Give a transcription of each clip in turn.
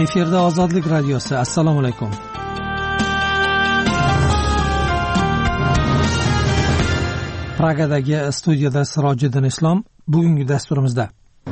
Efirda Ozodlik radiosi. Assalomu alaykum. Pragadagi studiyada Sirojiddin Islom. Bugungi dasturimizda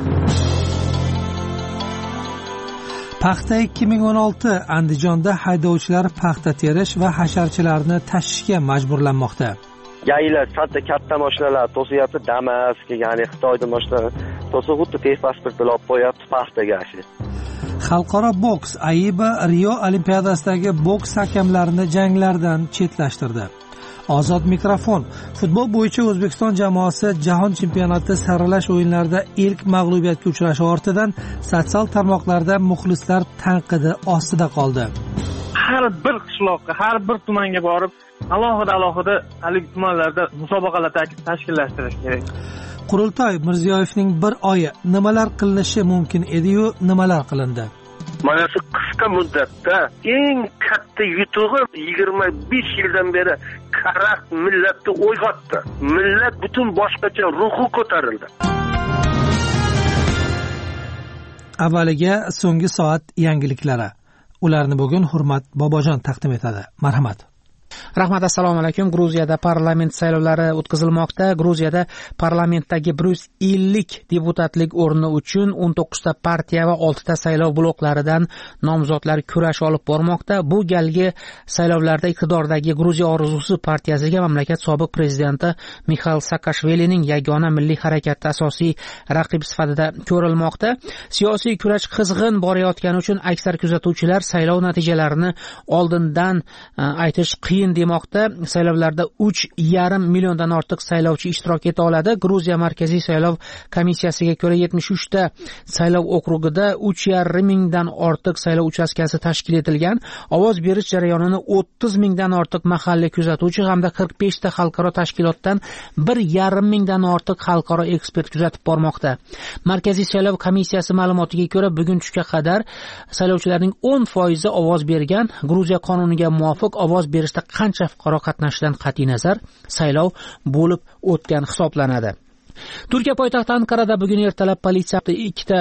Paxta 2016 Andijonda haydovchilar paxta terish va hasharchilarni tashishga majburlanmoqda. Yaylar katta mashinalar to'siyapti, Damas, ya'ni Xitoyda mashinalar to'sib xuddi pasportni olib qo'yapti paxtaga. Xalqaro boks AIBA Rio Olimpiadasidagi boks hakamlarini janglardan chetlashtirdi. Ozod mikrofon. Futbol bo'yicha O'zbekiston jamoasi Jahon chempionati saralash o'yinlarida ilk mag'lubiyatga uchrashi ortidan sotsial tarmoqlarda muxlislar tanqidi ostida qoldi. Har bir qishloqqa, har bir tumanga borib, alohida hali tumanlarda musobaqalar tashkillashtirish kerak. Qurultoy Mirziyoyevning bir oyi nimalar qilinishi mumkin edi-yu, nimalar qilindi? Mana shu qisqa muddatda eng katta yutug'i 25 yildan beri karaxt millatni uyg'otdi. Millat butun boshqacha ruhi ko'tarildi. Avvaliga so'nggi soat yangiliklari. Ularni bugun Hurmat Bobojon taqdim etadi. Marhamat. Rahmat, assalomu alaykum. Gruziyada parlament saylovlari o'tkazilmoqda. Gruziyada parlamentdagi 150 deputatlik o'rni uchun 19 ta partiya va 6 ta saylov bloklaridan nomzodlar kurash olib bormoqda. Bu galgi saylovlarda iqtidordagi Gruziya orzusi partiyasiga mamlakat sobiq prezidenti Mixail Saakashvilining yagona milliy harakati asosiy raqib sifatida ko'rilmoqda. Siyosiy kurash qizg'in borayotgani uchun aksar kuzatuvchilar saylov natijalarini oldindan aytish qiyin demoqda. Saylovlarda 3,5 milliondan ortiq saylovchi ishtirok eta oladi. Gruziya Markaziy saylov komissiyasiga ko'ra 73 ta saylov okrugida 3,5 mingdan ortiq saylov uchastkasi tashkil etilgan. Ovoz berish jarayonini 30 mingdan ortiq mahalliy kuzatuvchi hamda 45 ta xalqaro tashkilotdan 1,5 mingdan ortiq xalqaro ekspert kuzatib bormoqda. Markaziy saylov komissiyasi ma'lumotiga ko'ra bugun tushga qadar saylovchilarning 10% ovoz bergan. Gruziya qonuniga muvofiq ovoz berishda qancha fuqaro qatnashishidan qat'iy nazar saylov bo'lib o'tgan hisoblanadi. Turkiya poytaxti Ankarada bugun ertalab politsiya ikkita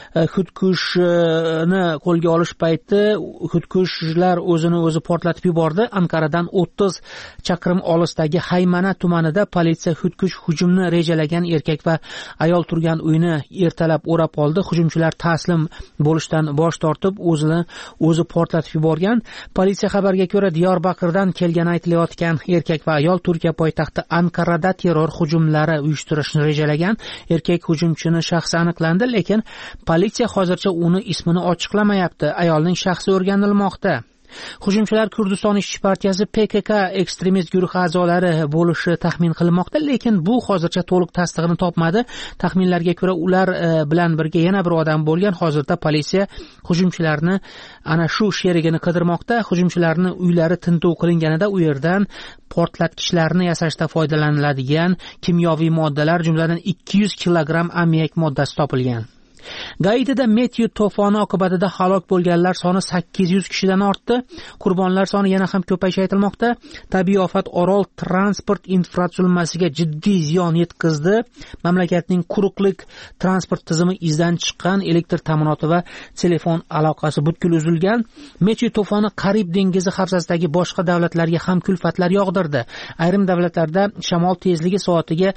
xudkushni qo'lga olish payti xudkushlar o'zini o'zi portlatib yubordi. Ankaradan 30 chaqirim olisdagi Haymana tumanida politsiya xudkush hujumni rejalagan erkak va ayol turgan uyni ertalab o'rab oldi. Hujumchilar taslim bo'lishdan bosh tortib, o'zi portlatib yuborgan. Politsiya xabariga ko'ra Diyorbakirdan kelgani aytilayotgan erkak va ayol Turkiya poytaxti Ankarada terror hujumlari uyushtirishni rejalagan. Erkak hujumchini shaxsi aniqlandi, lekin politsiya hozircha uni ismini ochiqlamayapti. Ayolning shaxsi o'rganilmoqda. Hujumchilar Kurdiston ishchi partiyasi PKK ekstremist guruhi a'zolari bo'lishi taxmin qilinmoqda, lekin bu hozircha to'liq tasdig'ini topmadi. Taxminlarga ko'ra ular bilan birga yana bir odam bo'lgan. Hozirda politsiya hujumchilarni ana shu sherigini qidirmoqda. Hujumchilarning uylari tintuv qilinganida u yerdan portlatgichlarni yasashda foydalaniladigan kimyoviy moddalar, jumladan 200 kilogramm ammoniak moddasi topilgan. Gaitida Metyu to'foni oqibatida halok bo'lganlar soni 800 kishidan ortdi. Qurbonlar soni yana ham ko'payishi aytilmoqda. Tabiiy ofat orol transport infratuzilmasiga jiddiy ziyon yetkazdi. Mamlakatning quruqlik transport tizimi izdan chiqqan, elektr ta'minoti va telefon aloqasi butkul uzilgan. Metyu to'foni Karib dengizi havzasidagi boshqa davlatlarga ham kulfatlar yog'dirdi. Ayrim davlatlarda shamol tezligi soatiga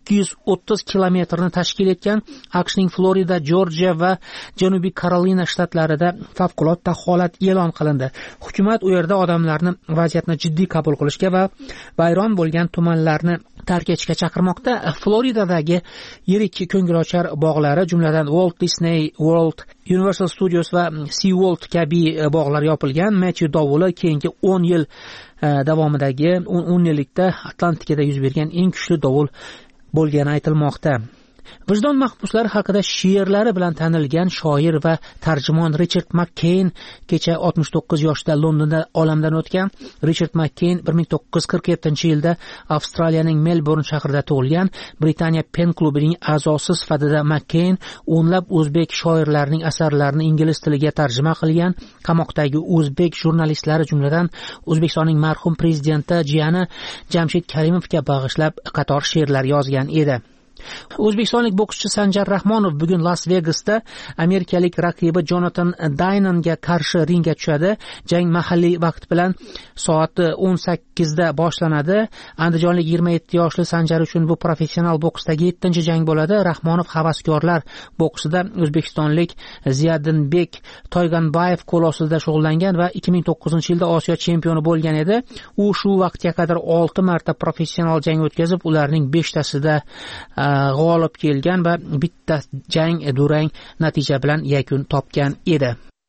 230 kilometrni tashkil etgan. AQShning Florida, Jorjiya va Janubiy Karolina shtatlarida favqulodda holat e'lon qilindi. Hukumat u yerda odamlarni vaziyatni jiddiy qabul qilishga va vayron bo'lgan tumanlarni tark etishga chaqirmoqda. Floridadagi yirik ko'ngilochar bog'lari, jumladan Walt Disney World, Universal Studios va SeaWorld kabi bog'lar yopilgan. Metyu dovuli keyingi 10 yil davomidagi 10 yillikda Atlantikada yuz bergan eng kuchli dovul bo'lgani aytilmoqda. Vijdon mahbuslari haqida she'rlari bilan tanilgan shoir va tarjimon Richard Makkeyn kecha 69 yoshda Londonda olamdan o'tgan. Richard Makkeyn 1947-yilda Avstraliyaning Melbourne shahrida tug'ilgan. Britaniya Pen klubining a'zosi sifatida Makkeyn o'nlab o'zbek shoirlarining asarlarini ingliz tiliga tarjima qilgan. Qamoqdagi o'zbek jurnalistlari, jumladan O'zbekistonning marhum prezidenti jiyani Jamshid Karimovga bag'ishlab qator she'rlar yozgan edi. O'zbekistonlik bokschi Sanjar Rahmonov bugun Las Vegasda amerikalik raqibi Jonatan Daynanga qarshi ringga tushadi. Jang mahalliy vaqt bilan soat 18 da boshlanadi. Andijonlik 27 yoshli Sanjar uchun bu professional boksdagi 7-jang bo'ladi. Rahmonov havaskorlar boksida o'zbekistonlik Ziyadinbek Toyganbayev qo'l ostida shug'ullangan va 2009-yilda Osiyo chempioni bo'lgan edi. U shu vaqtga qadar 6 marta professional jang o'tkazib, ularning 5tasida g'olib kelgan va bitta jang durang natija bilan yakun topgan edi.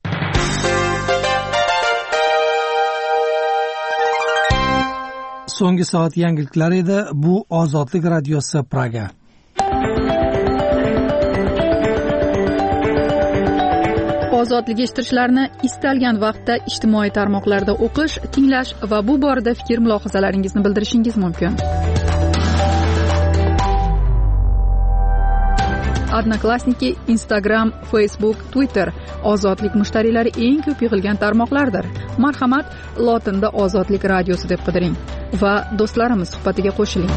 So'nggi soat yangiliklari edi. Bu Ozodlik radiosi Praga. Ozodlik eshittirishlarni istalgan vaqtda ijtimoiy tarmoqlarda o'qish, tinglash va bu borada fikr mulohazalaringizni bildirishingiz mumkin. Odnoklassniki, Instagram, Facebook, Twitter Ozodlik mushtariylari eng ko'p yig'ilgan tarmoqlardir. Marhamat, lotinda Ozodlik radiosi deb qidiring va do'stlarimiz suhbatiga qo'shiling.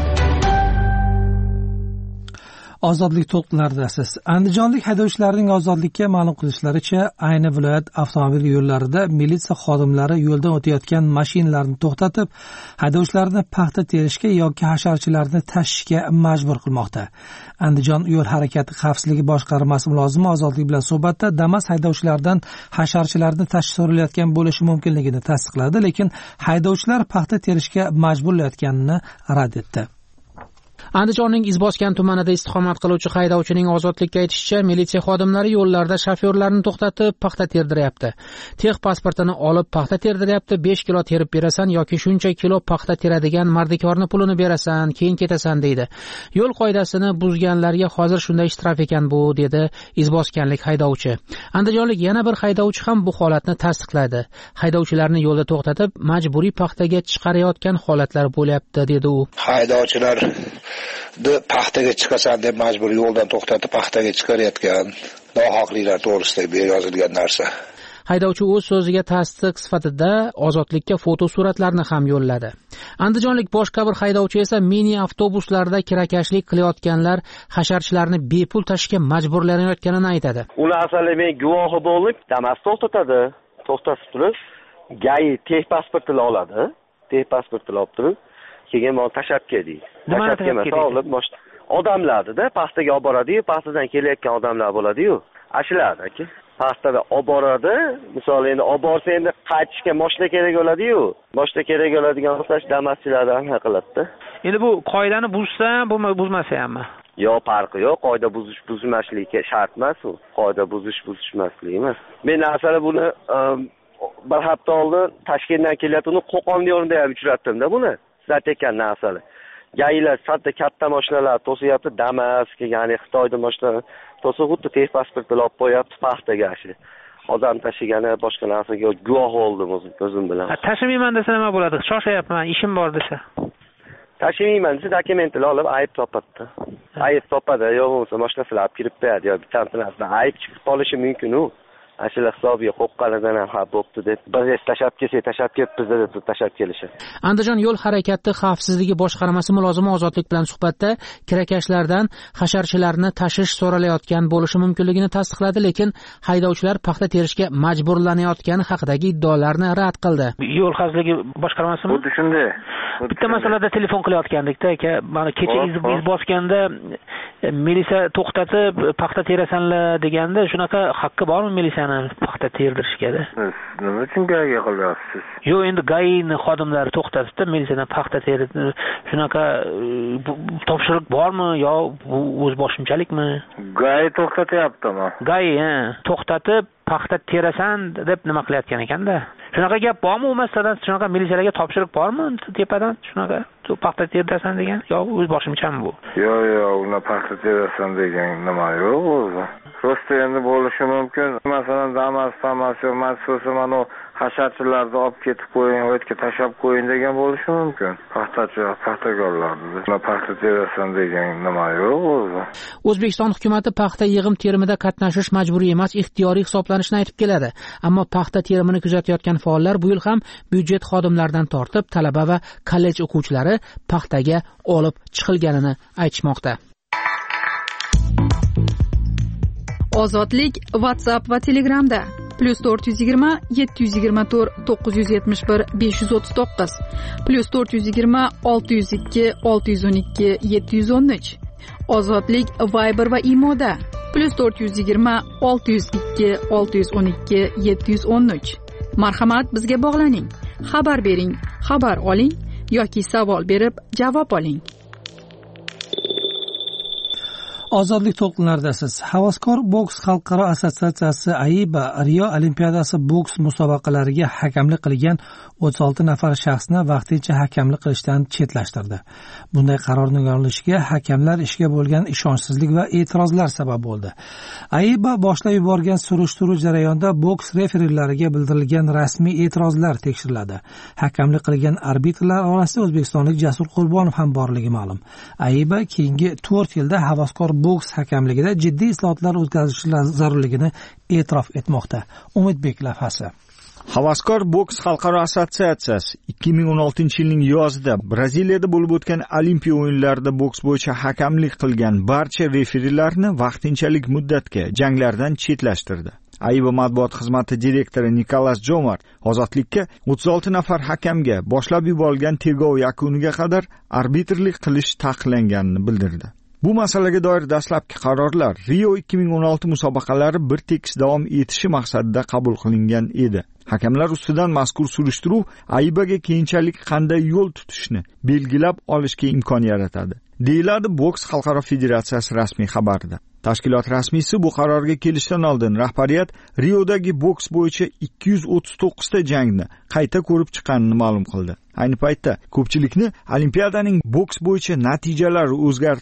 Ozodlik to'lqinlaridasiz. Andijonlik haydovchilarning ozodlikka ma'lum qilishlaricha, ayni viloyat avtomobil yo'llarida militsiya xodimlari yo'ldan o'tayotgan mashinalarni to'xtatib, haydovchilarni paxta terishga yoki hasharchilarni tashishga majbur qilmoqda. Andijon yo'l harakati xavfsizligi boshqarmasi mulozimi Ozodlik bilan suhbatda Damas haydovchilardan hasharchilarni tashish so'ralayotgan bo'lishi mumkinligini tasdiqladi, lekin haydovchilar paxta terishga majburlayotganini rad etdi. Andijonning Izboskan tumanida istiqomat qiluvchi haydovchining Ozodlikka aytishicha, militsiya xodimlari yo'llarda shofyorlarni to'xtatib paxta terdiryapti. Tex pasportini olib paxta terdiryapti. 5 kilo terib berasan yoki shuncha kilo paxta teradigan mardikorni pulini berasan, keyin ketasan deydi. Yo'l qoidasini buzganlarga hozir shunday shtraf ekan bu, dedi Izboskanlik haydovchi. Andijonlik yana bir haydovchi ham bu holatni tasdiqladi. Haydovchilarni yo'lda to'xtatib, majburiy paxtaga chiqarayotgan holatlar bo'lyapti, dedi u. Haydovchilar paxtaga chiqasan deb majbur yo'ldan to'xtatib paxtaga chiqarayotgan nohaqliklar to'g'risida yozilgan narsa. Haydovchi o'z so'ziga tasdiq sifatida Ozodlikka foto suratlarni ham yo'lladi. Andijonlik boshqa bir haydovchi esa mini avtobuslarda kirakashlik qilayotganlar hasharchilarni bepul tashishga majburlanayotganini aytadi. Ular aslida men guvohi bo'lib, Damas to'xtatadi. To'xtatib turib, GAI tex pasportini oladi. Tex pasportini olib turib, keyin meni tashab keldi. Tashab kelmasa olib odamlarni-da paxtaga olib boradi-yu, paxtadan kelayotgan odamlar bo'ladi-yu. Ashiladi aka. Paxtada olib boradi. Misol endi olib borsa endi qaytishga mashina kerak bo'ladi-yu. Mashina kerak bo'ladigan bo'lsa Damaschilardan anaqa qiladi-da. Endi bu qoidani buzsa, buzmasa hamma. Yo'q, farqi yo'q. Qoida buzmaslikka shart emas u. Qoida buzmaslik emas. Men aslida buni bir hafta oldin Toshkentdan kelayotgan Qo'qon yo'lida ham uchratdim-da buni. Sizlar aytgan narsalar. Gaylar sifatida katta mashinalar to'sayapti, Damas, ya'ni Xitoydan mashinalar to'sib, xuddi tex pasportini olib qo'yapti paxtaga shu. Odam tashigani boshqa narsaga guvoh bo'ldim o'zim bilan. Tashimayman desa nima bo'ladi? Shoshayapman, ishim bor desa. Tashimayman desa dokumentini olib ayb topadi. Ayb topadi, yo'q bo'lmasa mashinasini olib kirib qo'yadi yoki bittasidan ayb chiqib qolishi mumkin-u. Ashula hisobiga qo'qqanidan ham xabar bo'pti deb biz tashab ketibmiz deb tashab kelishadi. Andijon yo'l harakati xavfsizligi boshqarmasi mulozimi Ozodlik bilan suhbatda kirakashlardan hasharchilarni tashish so'ralayotgan bo'lishi mumkinligini tasdiqladi, lekin haydovchilar paxta terishga majburlanayotgani haqidagi iddaolarni rad qildi. Yo'l xavfsizligi boshqarmasimi? Xuddi shunday. Bitta masalada telefon qilayotgandik-da aka, mana kecha iz bosganda militsiya to'xtatib paxta terasanlar deganda, shunaqa haqqi bormi militsiyani paxta terdirishga-da? Nima uchun GAIga qilyapsiz? Yo'q, endi GAIni xodimlari to'xtatibdi, militsiyadan paxta terib, shunaqa topshiriq bormi yo bu o'z boshimchalikmi? GAI to'xtatyaptimi? GAI, to'xtatib paxta terasan deb nima qilayotgan ekan-da. Shunaqa gap bormi? U masalan shunaqa militsiyalarga topshiriq bormi tepadan? Shunaqa paxta terasan degan yo o'z boshimchami bu? Yo'q, uni paxta terasan degan nima yo'q o'zi. Prosta endi bo'lishi mumkin. Masalan, Damas, Matsosa mana hasharchilarni olib ketib qo'ying, o'tga tashab qo'ying degan bo'lishi mumkin. Paxtakorlarni paxta terasan degan nima yo'q o'zi. O'zbekiston hukumatı paxta yig'im terimida qatnashish majburiy emas, ixtiyoriy hisoblanishini aytib keladi. Ammo paxta terimini kuzatayotgan faollar bu yil ham byudjet xodimlaridan tortib talaba va kollej o'quvchilari paxtaga olib chiqilganini aytishmoqda. Ozodlik WhatsApp va Telegramda +420 724 971 539 +420 602 612 713. Ozodlik Viber va Imoda +420 602 612 713. Marhamat, bizga bog'laning, xabar bering, xabar oling yoki savol berib javob oling. Ozodlik to'lqinlaridasiz. Havaskor boks xalqaro assotsiatsiyasi AIBA Rio Olimpiadasi boks musobaqalariga hakamlik qilgan 36 nafar shaxsni vaqtincha hakamlik qilishdan chetlashtirdi. Bunday qarorning olinishiga hakamlar ishga bo'lgan ishonchsizlik va e'tirozlar sabab bo'ldi. AIBA boshlab yuborgan surishtiruv jarayonida boks referilariga bildirilgan rasmiy e'tirozlar tekshiriladi. Hakamlik qilgan arbitrlar orasida o'zbekistonlik Jasur Qurbonov ham borligi ma'lum. AIBA keyingi 4 yilda havaskor boks hakamligida jiddiy islohotlar o'tkazish zarurligini e'tirof etmoqda. Umidbek lavhasi. Havaskor boks xalqaro assotsiatsiyasi 2016-yilning yozida Braziliyada bo'lib o'tgan Olimpiya o'yinlarida boks bo'yicha hakamlik qilgan barcha referilarni vaqtinchalik muddatga janglardan chetlashtirdi. AIBA matbuot xizmati direktori Nikolas Jomart ozodlikka 36 nafar hakamga boshlab yuborilgan tergov yakuniga qadar arbitrlik qilish taqiqlanganini bildirdi. Bu masalaga doir dastlabki qarorlar Rio 2016 musobaqalari bir tekis davom etishi maqsadida qabul qilingan edi. Hakamlar ustidan mazkur surishtiruv AIBAga keyinchalik qanday yo'l tutishni belgilab olishga imkon yaratadi, deyiladi boks xalqaro federatsiyasi rasmiy xabarida. Tashkilot rasmiysi bu qarorga kelishdan oldin rahbariyat Riodagi boks bo'yicha 239 ta jangni qayta ko'rib chiqqanini ma'lum qildi. Ayni paytda ko'pchilikni Olimpiadaning boks bo'yicha natijalari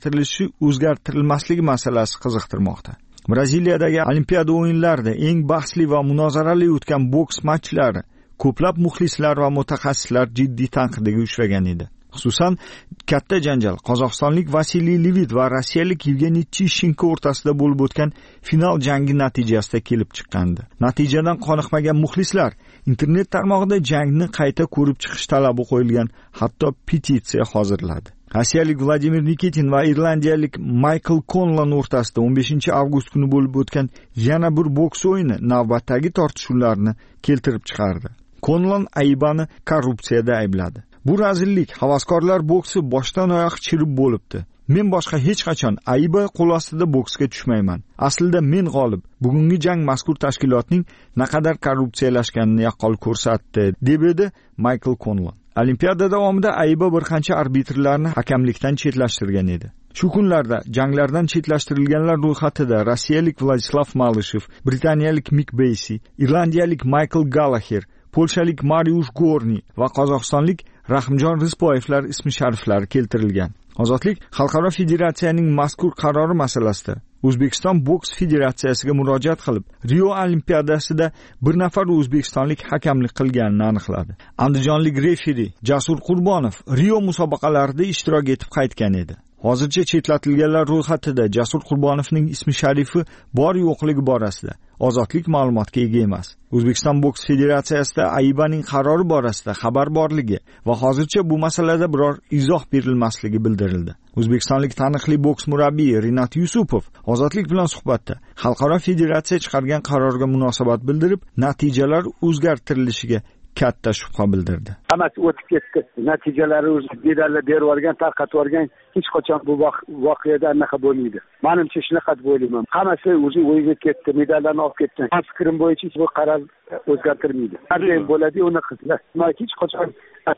o'zgartirilmasligi masalasi qiziqtirmoqda. Braziliyadagi Olimpiada o'yinlarida eng bahsli va munozarali o'tgan boks matchlari ko'plab muxlislar va mutaxassislar jiddiy tanqidiga uchragan edi. Xususan, katta janjal qozog'istonlik Vasiliy Levit va rossiyalik Yevgeniy Tishenko o'rtasida bo'lib o'tgan final jangi natijasida kelib chiqqandi. Natijadan qoniqmagan muxlislar internet tarmog'ida jangni qayta ko'rib chiqish talabi qo'yilgan, hatto petitsiya hozirladi. Rossiyalik Vladimir Nikitin va irlandiyalik Michael Conlon o'rtasida 15-avgust kuni bo'lib o'tgan yana bir boks o'yini navbatdagi tortishuvlarni keltirib chiqardi. Conlon AIBAni korrupsiyada aybladi. Bu razillik, havaskorlar boksi boshdan oyoq chirib bo'libdi. Men boshqa hech qachon AIBA qo'l ostida boksga tushmayman. Aslida men g'olib. Bugungi jang mazkur tashkilotning naqadar korrupsiyalashganini yaqqol ko'rsatdi, deb edi Michael Conlon. Olimpiada davomida AIBA bir qancha arbitrlarni hakamlikdan chetlashtirgan edi. Shu kunlarda janglardan chetlashtirilganlar ro'yxatida rossiyalik Vladislav Malyshev, britaniyalik Mick Bassey, irlandiyalik Michael Gallagher, polshalik Mariusz Gorny va qozog'istonlik Rahimjon Rizpoyevlar ismi shariflari keltirilgan. Ozodlik xalqaro federatsiyaning mazkur qarori masalasida O'zbekiston boks federatsiyasiga murojaat qilib, Rio Olimpiadasida bir nafar o'zbekistonlik hakamlik qilganini aniqladi. Andijonlik referi Jasur Qurbonov Rio musobaqalarida ishtirok etib qaytgan edi. Hozircha chetlatilganlar ro'yxatida Jasur Qurbonovning ismi sharifi bor yo'qligi borasida Ozodlik ma'lumotga ega emas. O'zbekiston boks federatsiyasida AIBAning qarori borasida xabar borligi va hozircha bu masalada biror izoh berilmasligi bildirildi. O'zbekistonlik taniqli boks murabbiyi Rinat Yusupov Ozodlik bilan suhbatda xalqaro federatsiya chiqargan qarorga munosabat bildirib, natijalar o'zgartirilishiga katta shubha bildirdi. Hammasi o'tib ketdi. Natijalari o'zi medallar berib yuborgan, tarqatib yuborgan, hech qachon bu voqeada anaqa bo'lmaydi. Menimcha shunaqa deb o'ylayman. Hammasi o'zi o'yiga ketdi, medallarni olib ketdi. Fikrim bo'yicha bu qaror o'zgartirmaydi. Qanday bo'ladi unaqa qiladi. Men hech qachon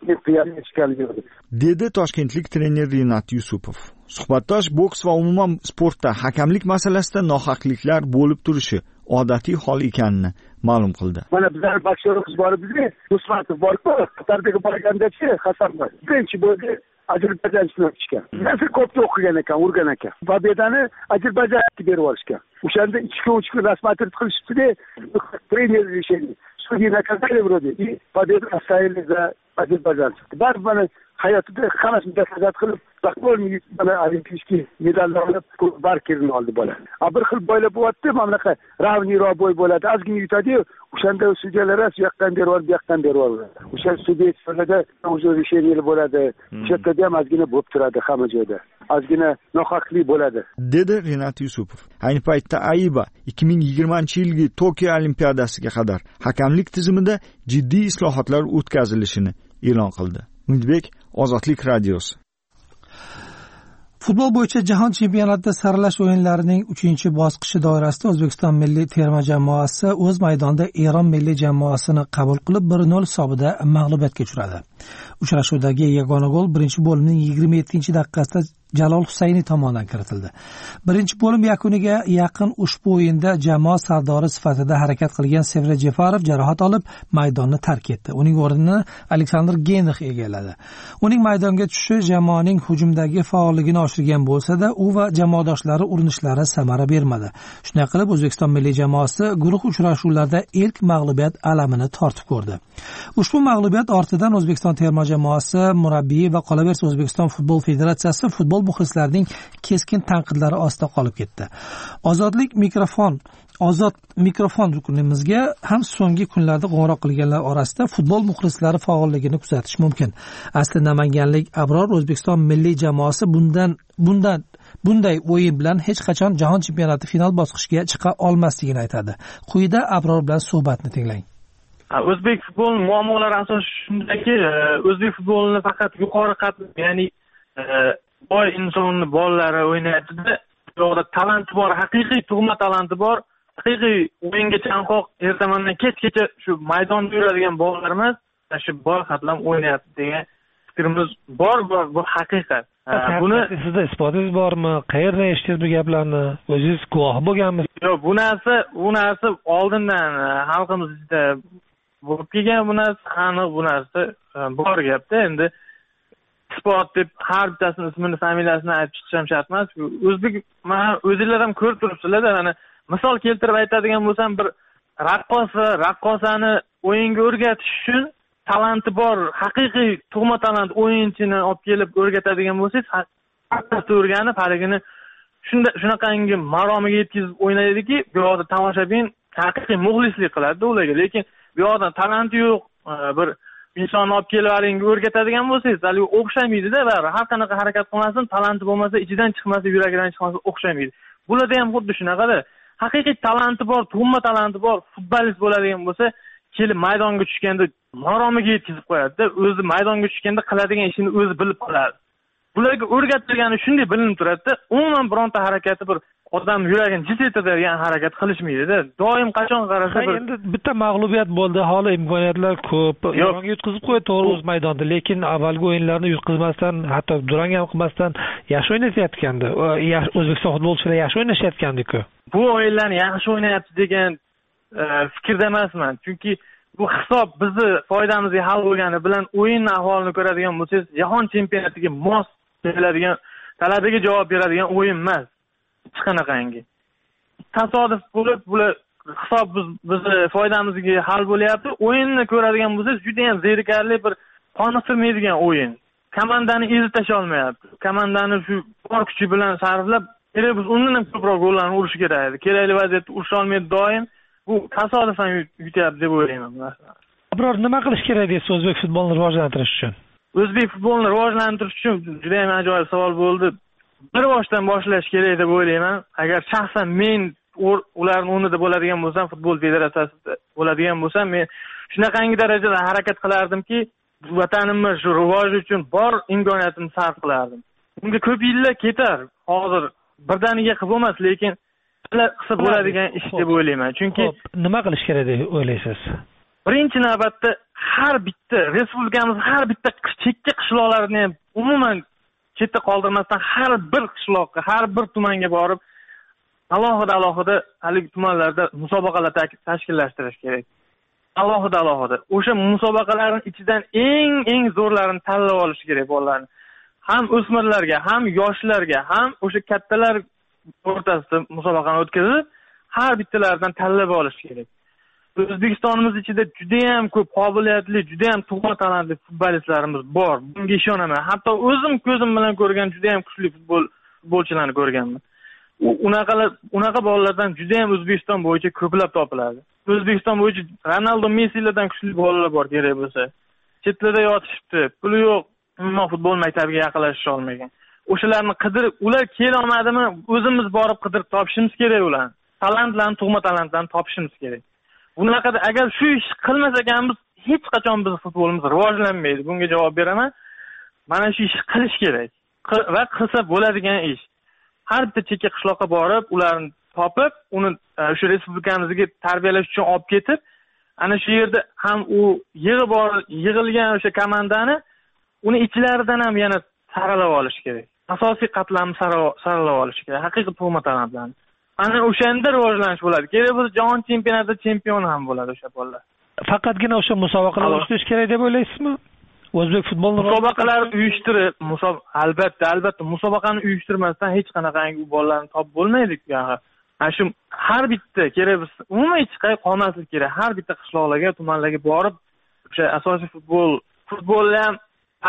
dedi toshkentlik trener Rinat Yusupov. Suhbatdosh boks va umuman sportda hakamlik masalasida nohaqliklar bo'lib turishi odatiy hol ekanini ma'lum qildi. Mana bizlar boksyorimiz bor bizga, Usmatov bor-ku, Qatardagi borganda-chi, Hasan bor. Birinchi bo'ldi Ozarbayjondan chiqqan. Nasl ko'pda o'qigan ekan, urgan ekan. Pobedani Ozarbayjonga berib olishgan. O'shanda 2 kun rasmatlik qilishdi-da, trener решение. Судьи наказали вроде, и победу оставили за Ozarbayjon. Baribir mana hayotida hammasini daf'at qilib, taqbol mana olimpiyskiy medallar olib, barkerini oldi bola. Bir xil bo'ylab bo'lyapti, mana bunaqa ravniroq bo'y bo'ladi, ozgina yutadi-yu, o'shanda sudyalar bu yoqdan berib, bu yoqdan berib. O'sha sudyalarda o'zi решение bo'ladi. O'sha yerda ham ozgina bo'lib turadi hamma joyda. ozgina nohaqlik bo'ladi, dedi Renat Yusupov. Ayni paytda Aiba 2020-yilgi Tokio Olimpiadasiga qadar hakamlik tizimida jiddiy islohotlar o'tkazilishini e'lon qildi. Umidbek, Ozodlik radiosi. Futbol bo'yicha jahon chempionatida saralash o'yinlarining 3-bosqichi doirasida O'zbekiston milliy terma jamoasi o'z maydonida Eron milliy jamoasini qabul qilib 1-0 hisobida mag'lubiyatga uchradi. Uchrashuvdagi yagona gol birinchi bo'limning 27-daqiqasida Jalol Husayni tomonidan kiritildi. Birinchi bo'lim yakuniga yaqin ushbu o'yinda jamoa sardori sifatida harakat qilgan Sevra Jefarov jarohat olib maydonni tark etdi. Uning o'rnini Aleksandr Geynix egalladi. Uning maydonga tushishi jamoaning hujumdagi faolligini oshirgan bo'lsa-da, u va jamoadoshlari urinishlari samara bermadi. Shunday qilib O'zbekiston milliy jamoasi guruh uchrashuvlarida ilk mag'lubiyat alamini tortib ko'rdi. Ushbu mag'lubiyat ortidan O'zbekiston terma jamoasi murabbiyi va qolaversa O'zbekiston futbol federatsiyasi futbol muxlislarining keskin tanqidlari ostida qolib ketdi. Ozod mikrofon rukunimizga ham so'nggi kunlarda qo'ng'iroq qilganlar orasida futbol muxlislari faolligini kuzatish mumkin. Asli namanganlik Abror O'zbekiston milliy jamoasi bunday o'yin bilan hech qachon jahon chempionati final bosqichiga chiqa olmasligini aytadi. Quyida Abror bilan suhbatni tinglang. O'zbek futbol muammolari asosi shundaki, o'zbek futbolini faqat yuqori qatlam, ya'ni boy insonni bolalari o'ynaydi-da, bu yerda talanti bor, haqiqiy tug'ma talanti bor, haqiqiy o'yinga chanqoq, ertamandan kechgacha shu maydonda yuradigan bolalar emas, shu boy qatlam o'ynayapti degan fikrimiz bor, bu haqiqat. Buni sizda isbotingiz bormi? Qayerdan eshitdingiz bu gaplarni? O'zingiz guvoh bo'lganmisiz? Yo'q, bu narsa oldindan xalqimizda bo'lib kelgan, bu narsa aniq, bu narsa bor gapda. Endi isbot deb har bittasini ismini, familiyasini aytib chiqishim shart emas. Mana o'zingizlar ham ko'rib turibsizlar-da, mana misol keltirib aytadigan bo'lsam, bir raqqosani o'yinga o'rgatish uchun talanti bor, haqiqiy tug'ma talant o'yinchini olib kelib o'rgatadigan bo'lsangiz, haqiqatda o'rganib, haligini shunaqangi maromiga yetkazib o'ynaydiki, bu yoqda tomoshabin haqiqiy muxlislik qiladi ularga. Lekin bu yoqda talanti yo'q, bir insonni olib kelib haligini o'rgatadigan bo'lsangiz, hali o'xshamaydi-da, baribir har qanaqa harakat qilmasin, talanti bo'lmasa, ichidan chiqmasa, yuragidan chiqmasa o'xshamaydi. Bularda ham xuddi shunaqada. Haqiqiy talanti bor, tug'ma talanti bor, futbolist bo'ladigan bo'lsa, kelib maydonga tushganda maromiga yetkazib qo'yadi-da, o'zi maydonga tushganda qiladigan ishini o'zi bilib qoladi. Bularga o'rgatilgani shunday bilinib turadi-da, umuman bironta harakati bir odam yuragini jiz etadigan harakat qilishmaydi-da. Doim qachon qarasa endi bitta mag'lubiyat bo'ldi, hali imkoniyatlar ko'p. Eronga yutqizib qo'ydi to'g'ri o'z maydonida, lekin avvalgi o'yinlarni yutqizmasdan, hatto durang ham qilmasdan yaxshi o'ynayotgandi. O'zbekiston futbolchilari yaxshi o'ynashayotgandi-ku. Bu o'yinlarni yaxshi o'ynayapti degan fikrda emasman. Chunki bu hisob bizni foydamizga hal bo'lgani bilan o'yinning ahvolini ko'radigan bo'lsangiz, jahon chempionatiga mos keladigan, talabiga javob beradigan o'yin emas. Hech qanaqangi. Tasodif bo'lib, bular hisob bizni foydamizga hal bo'lyapti. O'yinni ko'radigan bo'lsangiz, juda ham zerikarli, bir qoniqtirmaydigan o'yin. Komandani ezib tashlay olmayapti. Komandani shu bor kuchi bilan sarflab, kerak biz undan ham ko'proq gollarni urish kerak edi. Kerakli vaziyatda urisha olmaydi doim. Bu tasodifan yutyapti deb o'ylayman. Biror nima qilish kerak deysiz o'zbek futbolini rivojlantirish uchun? O'zbek futbolini rivojlantirish uchun juda ham ajoyib savol bo'ldi. Bir boshdan boshlash kerak deb o'ylayman. Agar shaxsan men ularning o'rnida bo'ladigan bo'lsam, futbol federatsiyasida bo'ladigan bo'lsam, men shunaqangi darajada harakat qilardimki, vatanimiz shu rivoji uchun bor imkoniyatimni sarf qilardim. Bunga ko'p yillar ketar. Hozir birdaniga qilib bo'lmas, lekin qilsa bo'ladigan ish deb o'ylayman. Chunki nima qilish kerak deb o'ylaysiz? Birinchi navbatda har bitta respublikamiz har bitta chekka qishloqlarni ham umuman chetda qoldirmasdan har bir qishloqqa, har bir tumanga borib alohida hali tumanlarda musobaqalar tashkillashtirish kerak. Alohida. O'sha musobaqalarning ichidan eng zo'rlarini tanlab olish kerak bolalarni. Ham o'smirlarga, ham yoshlarga, ham o'sha kattalar o'rtasida musobaqani o'tkazib, har bittalaridan tanlab olish kerak. O'zbekistonimiz ichida juda ham ko'p qobiliyatli, juda ham tug'ma talantli futbolistlarimiz bor. Bunga ishonaman. Hatto o'zim ko'zim bilan ko'rgan juda ham kuchli futbolchilarni ko'rganman. Unaqa bolalardan juda ham O'zbekiston bo'yicha ko'plab topiladi. O'zbekiston bo'yicha Ronaldo, Messilardan kuchli bolalar bor kerak bo'lsa. Chetlarda yotishibdi, puli yo'q, umuman futbol maktabiga yaqinlasha olmagan. o'shalarni qidirib, ular kela olmadimi, o'zimiz borib qidirib topishimiz kerak ularni. Talantlarni, tug'ma talantlarni topishimiz kerak. Bunaqa agar shu ish qilmas ekanmiz, hech qachon biz futbolimiz rivojlanmaydi. Bunga javob beraman. Mana shu ishni qilish kerak va qilsa bo'ladigan ish. Har bitta chekka qishloqqa borib, ularni topib, uni o'sha respublikamizga tarbiyalash uchun olib ketib, ana shu yerda ham u yig'ilgan o'sha komandani uni ichlaridan ham yana saralab olish kerak. Asosiy qatlamni saralab olish kerak. Haqiqiy tug'ma talantlarni. Ana o'shanda rivojlanish bo'ladi. Kerak bo'lsa jahon chempionatida chempion ham bo'ladi o'sha bolalar. Faqatgina o'sha musobaqalar o'tkazish kerak deb o'ylaysizmi? O'zbek futbolini musobaqalar uyushtirib, albatta musobaqani uyushtirmasdan hech qanaqangi bolalarni topib bo'lmaydi-ku. Ana shu har bitta kerak bo'lsa, umuman hech qayerga qolmaslik kerak. Har bitta qishloqlarga, tumanlarga borib, o'sha asosiy futbolni ham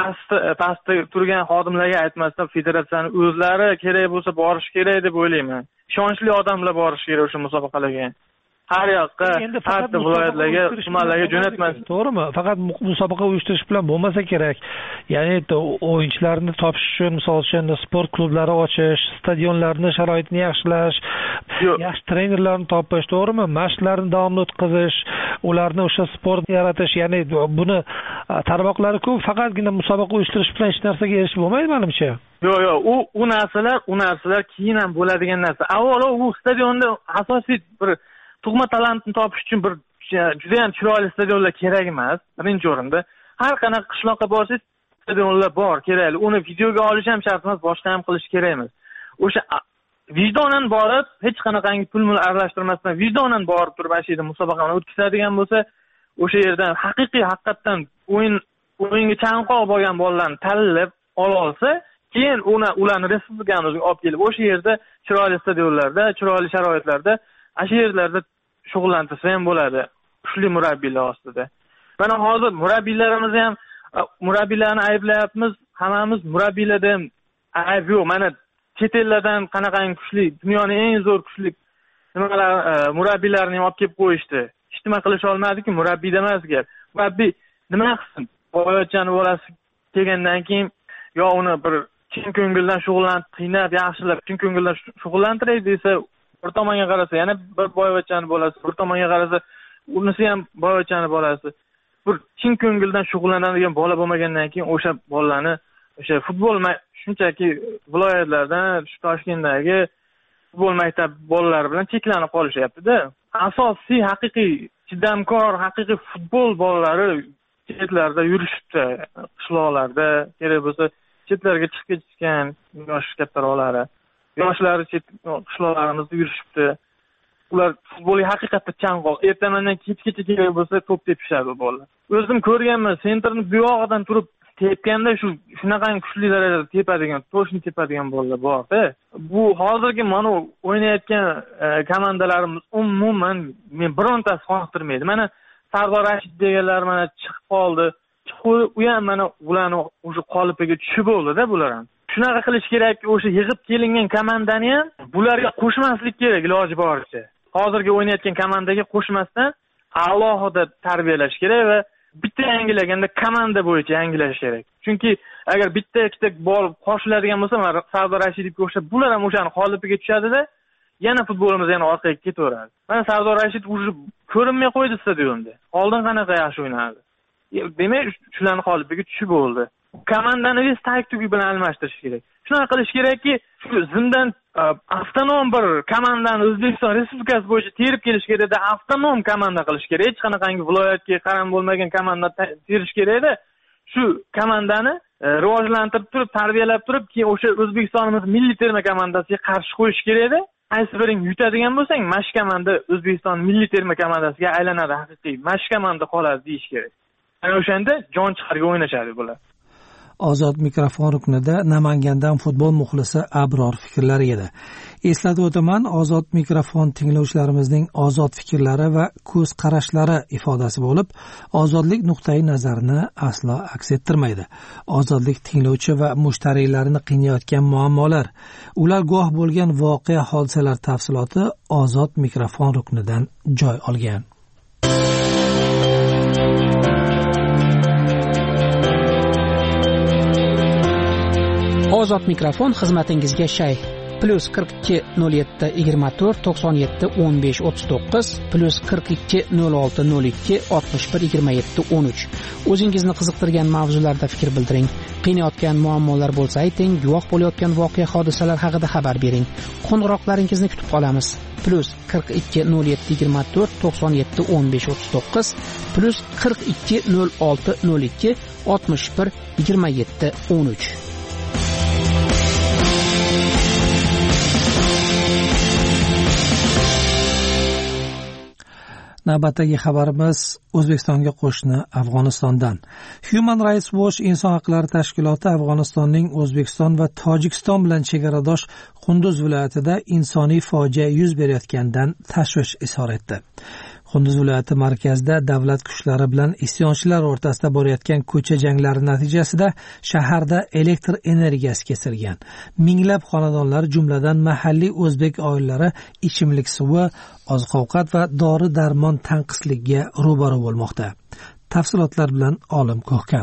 pastda turgan xodimlarga aytmasdan federatsiyaning o'zlari kerak bo'lsa borish kerak deb o'ylayman. Ishonchli odamlar borish kerak o'sha musobaqalarga. Har yoqqa, har viloyatlarga, tumanlarga jo'natmas. To'g'rimi? Faqat musobaqa uyushtirish bilan bo'lmasa kerak. Ya'ni o'yinchilarni topish uchun, misol uchun sport klublari ochish, stadionlarni sharoitini yaxshilash, yaxshi trenerlarni topish, to'g'rimi? Mashqlarni davomli o'tkazish, ularni o'sha sport yaratish, ya'ni buni tarmoqlari ko'p, faqatgina musobaqa uyushtirish bilan hech narsaga erishib bo'lmaydi menimcha. Yo'q, u narsalar keyin ham bo'ladigan narsa. Avvalo u stadionda asosiy bir tug'ma talantni topish uchun bir juda ham chiroyli stadionlar kerak emas. Birinchi o'rinda har qanaqa qishloqqa borsangiz stadionlar bor, kerakli. Uni videoga olish ham shart emas, boshqa ham qilish kerak emas. O'sha vijdonan borib, hech qanaqangi pul aralashtirmasdan vijdonan borib turib ashida musobaqani o'tkazadigan bo'lsa, o'sha yerdan haqiqatdan o'yinga chanqoq bo'lgan bolalarni tanlab olsa, keyin ularni respublikamizga olib kelib, o'sha yerda chiroyli stadionlarda, chiroyli sharoitlarda, o'sha yerlarda shug'ullantirsa ham bo'ladi. Kuchli murabbiylar ostida. Mana hozir murabbiylarimizni ham murabbiylarni ayblayapmiz. Hammamiz murabbiylarda ham ayb yo'q. Mana chet ellardan qanaqangi kuchli, dunyoning eng zo'r kuchli nimalar murabbiylarni ham olib kelib qo'yishdi. Hech nima qilisha olmadi-ku, murabbiyda emas gap. Murabbiy nima qilsin? Boyachani bolasi kelgandan keyin yo uni bir chin ko'ngildan shug'ullantirib, qiynab, yaxshilab chin ko'ngildan shug'ullantiraydi desa, bir tomonga qarasa yana bir boyvachani bolasi, bir tomonga qarasa unisi ham boyvachani bolasi. Bir chin ko'ngildan shug'ullanadigan bola bo'lmagandan keyin o'sha bolalarni o'sha futbol shunchaki viloyatlardan, Toshkentdagi futbol maktab bolalari bilan cheklanib qolishyapti-da. Asosiy haqiqiy chidamkor, haqiqiy futbol bolalari chetlarda yurishibdi, qishloqlarda, kerak bo'lsa chetlarga chiqib ketishgan yosh kattaroqlari. Yoshlari qishloqlarimizda yurishibdi. Ular futbolga haqiqatda chanqoq. Ertamandan kechgacha kerak bo'lsa to'p tepishadi bolalar. O'zim ko'rganman, sentrni bu yog'idan turib tepganda shunaqangi kuchli darajada tepadigan, to'shni tepadigan bolalar bor-da. Bu hozirgi mana o'ynayotgan komandalarimiz umuman men birontasi qoniqtirmaydi. Mana Sardor Rashid deganlar mana chiqib qoldi. U ham mana ularni o'sha qolipiga tushib bo'ldi-da bular ham. Shunaqa qilish kerakki, o'sha yig'ib kelingan komandani ham bularga qo'shmaslik kerak iloji boricha. Hozirgi o'ynayotgan komandaga qo'shmasdan alohida tarbiyalash kerak va bitta yangilaganda komanda bo'yicha yangilash kerak. Chunki agar bitta ikkita bol qo'shiladigan bo'lsa, mana Sardor Rashidovga o'xshab bular ham o'shani qolipiga tushadi-da, yana futbolimiz yana orqaga ketaveradi. Mana Sardor Rashid o'zi ko'rinmay qo'ydi stadionda. Oldin qanaqa yaxshi o'ynardi. Demak, shularning qolipiga tushib bo'ldi. Komandani esa taktik bilan almashtirish kerak. Shunaqa qilish kerakki, shu zimdan avtonom bir komandani O'zbekiston Respublikasi bo'yicha terib kelish kerakda, avtonom komanda qilish kerak. Hech qanaqangi viloyatga qaram bo'lmagan komanda terish kerakda, shu komandani rivojlantirib turib, tarbiyalab turib, keyin o'sha O'zbekistonimiz milliy terma komandasiga qarshi qo'yish kerakda. Qaysi biring yutadigan bo'lsang, mashq komanda O'zbekiston milliy terma komandasiga aylanadi, haqiqiy mashq komanda qoladi deyish kerak. Ana o'shanda jon chiqarga o'ynashadi bular. Ozod mikrofon ruknida Namangandan futbol muxlisi Abror fikrlari edi. Eslatib o'taman, Ozod mikrofon tinglovchilarimizning ozod fikrlari va ko'z qarashlari ifodasi bo'lib, ozodlik nuqtai nazarini aslo aks ettirmaydi. Ozodlik tinglovchi va mushtariylarini qiynayotgan muammolar, ular guvoh bo'lgan voqea hodisalar tafsiloti Ozod mikrofon ruknidan joy olgan. Ozod mikrofon xizmatingizga shay. +42 07 24 97 15 39 +42 06 02 61 27 13. O'zingizni qiziqtirgan mavzularda fikr bildiring. Qiynayotgan muammolar bo'lsa ayting, guvoh bo'layotgan voqea hodisalar haqida xabar bering. Qo'ng'iroqlaringizni kutib qolamiz. +42 07 24 97 15 39 +42 06 02 61 27 13. Navbatdagi xabarimiz O'zbekistonga qo'shni Afg'onistondan. Human Rights Watch inson haqlari tashkiloti Afg'onistonning O'zbekiston va Tojikiston bilan chegaradosh Qunduz viloyatida insoniy fojia yuz berayotganidan tashvish izhor etdi. Qunduz viloyati markazida davlat kuchlari bilan isyonchilar o'rtasida borayotgan ko'cha janglari natijasida shaharda elektr energiyasi kesilgan. Minglab xonadonlar, jumladan mahalliy o'zbek oilalari ichimlik suvi, oziq-ovqat va dori-darmon tanqisligiga ro'baro bo'lmoqda. Tafsilotlar bilan Olim Ko'hkan.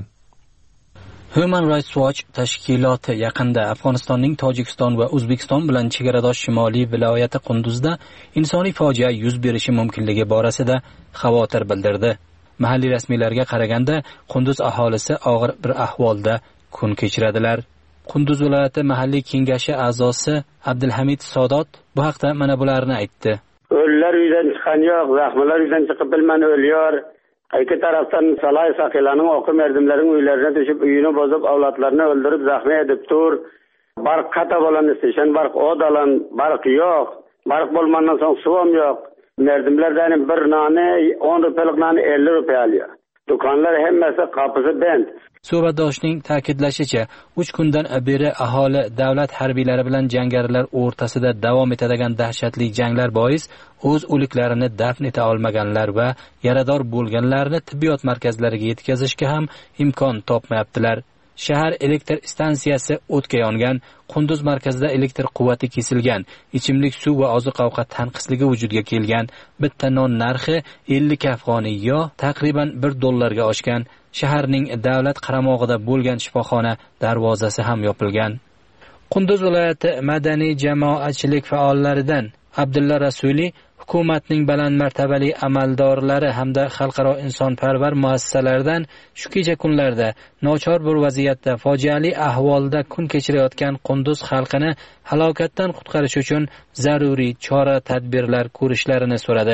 Human Rights Watch tashkiloti yaqinda Afg'onistonning Tojikiston va O'zbekiston bilan chegaradosh shimoliy viloyati Qunduzda insoniy fojia yuz berishi mumkinligi borasida xavotir bildirdi. Mahalliy rasmiylarga qaraganda, Qunduz aholisi og'ir bir ahvolda kun kechiradilar. Qunduz viloyati mahalliy kengashi a'zosi Abdulhamid Sodot bu haqda mana bularni aytdi. O'llar uydan chiqqan yo'q, zahmlar uydan chiqib bilmay o'lyor. Ikki tarafdan salay saqilarning o'qi merdimlarning uylarına düşüp uyini bozib, avlatlarını öldürüp zahmi edip tur. Barq qata bolan istashan, barq od alan, barq yo'q. Barq bo'lmandan so'ng suvam yo'q. Merdimlardan bir nani 10 rupiyalık nani 50 rupiya alıyor. Do'konlar hammasi qapisi band. Suhbatdoshning ta'kidlashicha, 3 kundan beri aholi davlat harbiylari bilan jangarilar o'rtasida davom etadigan dahshatli janglar bois o'z o'liklarini dafn eta olmaganlar va yarador bo'lganlarni tibbiyot markazlariga yetkazishga ham imkon topmayaptilar. Shahar elektr stansiyasi o'tga yongan, Qunduz markazida elektr quvvati kesilgan, ichimlik suv va oziq-ovqat tanqisligi vujudga kelgan. Bitta non narxi 50 afg'oniy yo taqriban $1 ga oshgan. Shaharning davlat qaramog'ida bo'lgan shifoxona darvozasi ham yopilgan. Qunduz viloyati madaniy jamoatchilik faollaridan Abdulla Rasuli hukumatning baland martabali amaldorlari hamda xalqaro insonparvar muassasalardan shu kecha kunlarda nochor bir vaziyatda fojiali ahvolda kun kechirayotgan Qunduz xalqini halokatdan qutqarish uchun zaruriy chora-tadbirlar ko'rishlarini so'radi.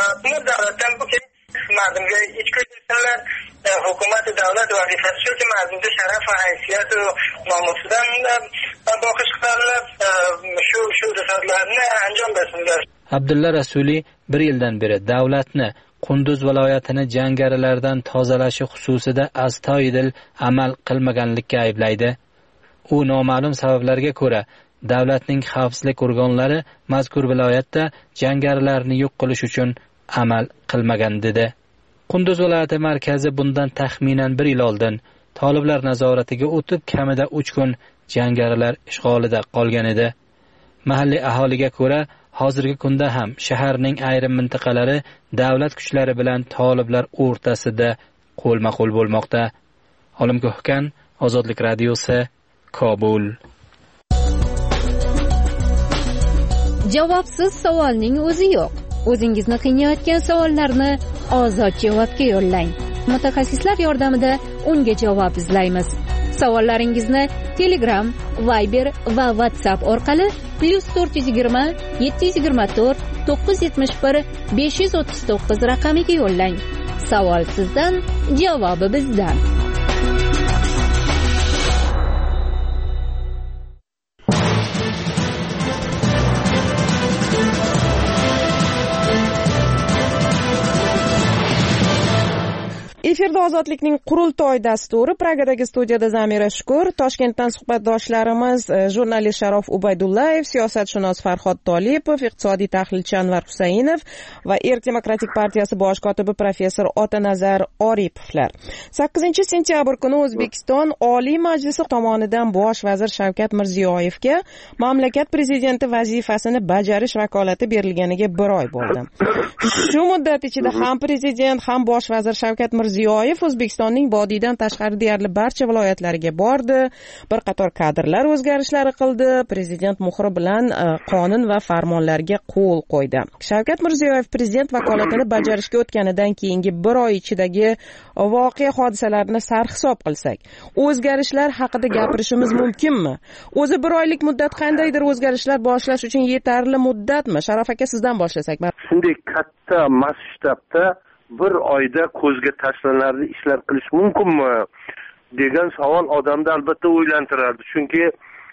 Hukumat davlat vazifasi shuki mardumga sharaf va haysiyat va nomusidan boqish qilinib, shu risolatlarni anjom bersinlar. Abdulla Rasuli 1 yildan beri davlatni Qunduz viloyatini jangarilardan tozalashi xususida astoydil amal qilmaganlikka ayblaydi. U noma'lum sabablarga ko'ra davlatning xavfsizlik organlari mazkur viloyatda jangarilarni yo'q qilish uchun amal qilmagan dedi. Qunduz viloyati markazi bundan taxminan 1 yil oldin toliblar nazoratiga o'tib kamida 3 kun jangarilar ishg'olida qolgan edi. Mahalliy aholiga ko'ra, hozirgi kunda ham shaharning ayrim mintaqalari davlat kuchlari bilan toliblar o'rtasida qo'lma-qo'l bo'lmoqda. Olim Ko'hkan, Ozodlik radiosi, Kobul. Javobsiz savolning o'zi yo'q. O'zingizni qiynayotgan savollarni Ozod javobga yo'llang. Mutaxassislar yordamida unga javob izlaymiz. Savollaringizni Telegram, Viber va WhatsApp orqali +420 724 971 539 raqamiga yo'llang. Savol sizdan, javobi bizdan. Efirda Ozodlikning qurultoy dasturi. Pragadagi studiyada Zamira Shukur, Toshkentdan suhbatdoshlarimiz jurnalist Sharof Ubaydullayev, siyosatshunos Farhod Tolipov, iqtisodiy tahlilchi Anvar Husaynov va Erk demokratik partiyasi bosh kotibi professor Otanazar Oripovlar. 8-sentyabr kuni O'zbekiston Oliy Majlisi tomonidan bosh vazir Shavkat Mirziyoyevga mamlakat prezidenti vazifasini bajarish vakolati berilganiga 1 oy bo'ldi. Shu muddat ichida ham prezident, ham bosh vazir Shavkat Mirziyoyev Mirziyoyev O'zbekistonning vodiydan tashqari deyarli barcha viloyatlariga bordi, bir qator kadrlar o'zgarishlari qildi, prezident muhri bilan qonun va farmonlarga qo'l qo'ydi. Shavkat Mirziyoyev prezident vakolatini bajarishga o'tganidan keyingi bir oy ichidagi voqea hodisalarni sarhisob qilsak, o'zgarishlar haqida gapirishimiz mumkinmi? O'zi bir oylik muddat qandaydir o'zgarishlar boshlash uchun yetarli muddatmi? Sharof aka, sizdan boshlasak. Shunday katta masshtabda bir oyda ko'zga tashlanarli ishlar qilish mumkinmi degan savol odamni albatta o'ylantirardi. Chunki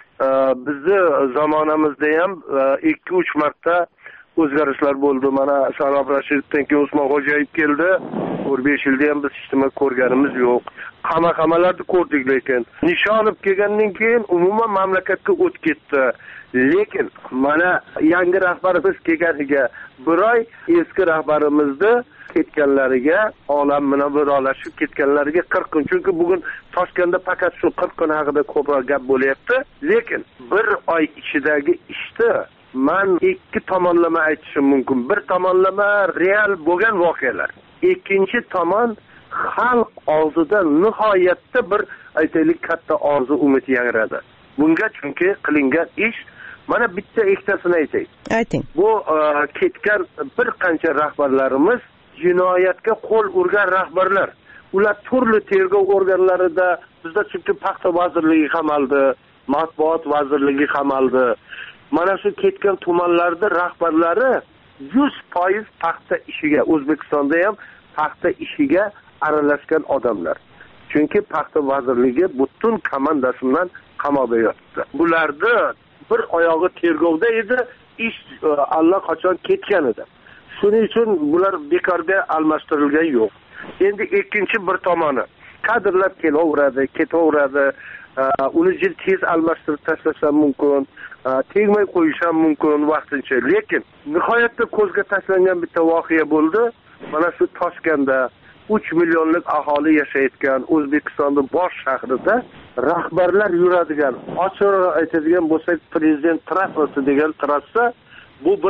bizni zamonamizda ham 2-3 marta o'zgarishlar bo'ldi. Mana Sharof Rashidovdan keyin Usmon Xo'jayev keldi. 5 yilda ham biz hech nima ko'rganimiz yo'q. Qamalarni ko'rdik, lekin Nishonov kelgandan keyin umuman mamlakatga o'tib ketdi. Lekin mana yangi rahbarimiz kelganiga bir oy, eski rahbarimizni ketganlariga, olam bilan birolashib ketganlariga 40 kun. Chunki bugun Toshkentda faqat shu 40 kun haqida ko'proq gap bo'lyapti. Lekin bir oy ichidagi ishni men ikki tomonlama aytishim mumkin. Bir tomonlama real bo'lgan voqealar. Ikkinchi tomon xalq oldida nihoyatda bir aytaylik katta orzu umid yangradi. Bunga chunki qilingan ish mana bitta ikkitasini aytay. Ayting. Bu ketgan bir qancha rahbarlarimiz jinoyatga qo'l urgan rahbarlar. Ular turli tergov organlarida, bizda chunki paxta vazirligi qamaldi, matbuot vazirligi qamaldi. Mana shu ketgan tumanlarda rahbarlari 100% paxta ishiga, O'zbekistonda ham paxta ishiga aralashgan odamlar. Chunki paxta vazirligi butun komandasi bilan qamoqda yotdi. Bularda bir oyog'i tergovda edi, ish allaqachon ketgan edi. Shuning uchun bular bekorga almashtirilgan yo'q. Endi ikkinchi bir tomoni, kadrlar kelaveradi, ketaveradi. Uni tez almashtirib tashlasham mumkin, tegmay qo'yisham mumkin vaqtincha. Lekin nihoyatda ko'zga tashlangan bitta voqea bo'ldi. Mana shu Toshkentda 3 millionlik aholi yashayotgan O'zbekistonning bosh shahrida rahbarlar yuradigan, ochig'i aytadigan bo'lsak, prezident trassasi degan trassa bu bir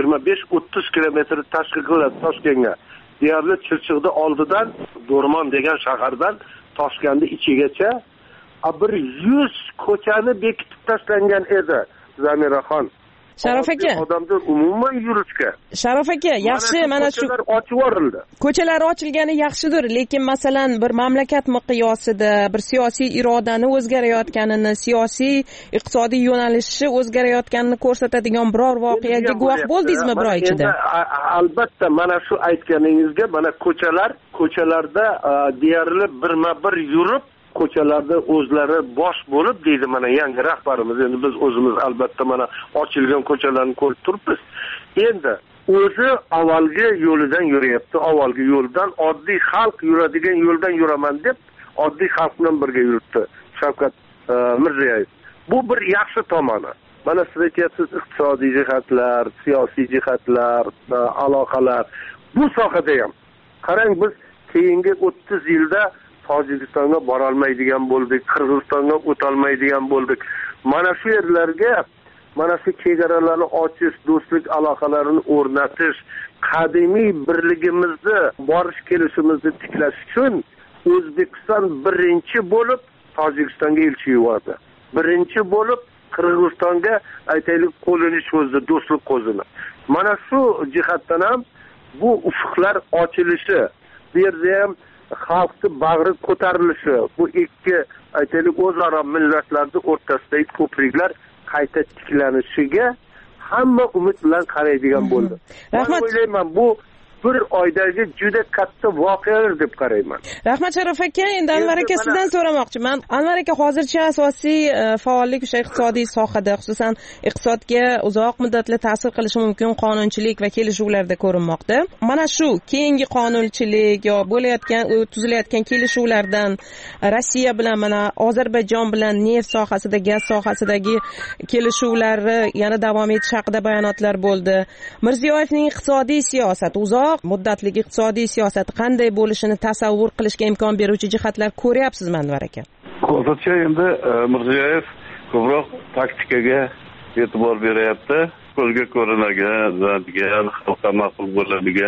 25-30 kilometr tashkil qiladi Toshkentga. Deyarli Chirchiqda oldidan Do'rmon degan shahardan Toshkentning ichigacha bir 100 ko'chani bekitib tashlangan edi, Zamiraxon. Sharof aka, odamlar umuman yurishga. Sharof aka, yaxshi, mana shu ko'chalar ochib yuborildi. Ko'chalar ochilgani yaxshidir, lekin masalan bir mamlakat miqyosida bir siyosiy irodani o'zgarayotganini, siyosiy iqtisodiy yo'nalishi o'zgarayotganini ko'rsatadigan biror voqeaga guvoh bo'ldingizmi bir oy ichida? Albatta, mana shu aytganingizga, mana ko'chalarda deyarli birma-bir yurib, ko'chalarda o'zlari bosh bo'lib deydi mana yangi rahbarimiz. Endi biz o'zimiz albatta mana ochilgan ko'chalarni ko'rib turibmiz. Endi o'zi avvalgi yo'lidan yuryapti, avvalgi yo'ldan, oddiy xalq yuradigan yo'ldan yuraman deb oddiy xalq bilan birga yuribdi Shavkat Mirziyoyev. Bu bir yaxshi tomoni. Mana siz aytyapsiz, iqtisodiy jihatlar, siyosiy jihatlar, aloqalar. Bu sohada ham qarang, biz keyingi 30 yilda Tojikistonga bora olmaydigan bo'ldik, Qirg'izistonga o'tolmaydigan bo'ldik. Mana shu yerlarga, mana shu chegaralarni ochish, do'stlik aloqalarini o'rnatish, qadimiy birligimizni, borish kelishimizni tiklash uchun O'zbekiston birinchi bo'lib Tojikistonga elchi yubordi. Birinchi bo'lib Qirg'izistonga aytaylik qo'lini cho'zdi, do'stlik qo'zini. Mana shu jihatdan ham bu ufqlar ochilishi, bu yerda ham xalqning bag'ri ko'tarilishi, bu ikki aytaylik o'zaro millatlarning o'rtasidagi ko'priklar qayta tiklanishiga hamma umid bilan qaraydigan bo'ldi. Men o'ylayman, bu bir oydagi juda katta voqealar deb qarayman. Rahmat Sharof aka, endi Anvar aka sizdan so'ramoqchiman. Anvar aka, hozircha asosiy faollik o'sha iqtisodiy sohada, xususan iqtisodga uzoq muddatli ta'sir qilishi mumkin qonunchilik va kelishuvlarda ko'rinmoqda. Mana shu keyingi qonunchilik yo bo'layotgan, tuzilayotgan kelishuvlardan Rossiya bilan, mana Ozarbayjon bilan neft sohasida, gaz sohasidagi kelishuvlari yana davom etishi haqida bayonotlar bo'ldi. Mirziyoyevning iqtisodiy siyosati, uzoq muddatli iqtisodiy siyosati qanday bo'lishini tasavvur qilishga imkon beruvchi jihatlar ko'ryapsizmi Anvar aka? Hozircha endi Mirziyoyev ko'proq taktikaga e'tibor beryapti. Ko'zga ko'rinadigan, xalqqa ma'qul bo'ladigan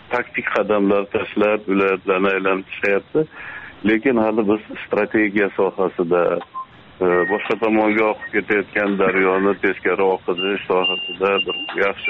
taktik qadamlar tashlab ulardan aylantirishyapti. Lekin hali biz strategiya sohasida boshqa tomonga oqib ketayotgan daryoni teskari oqizish sohasida bir yaxshi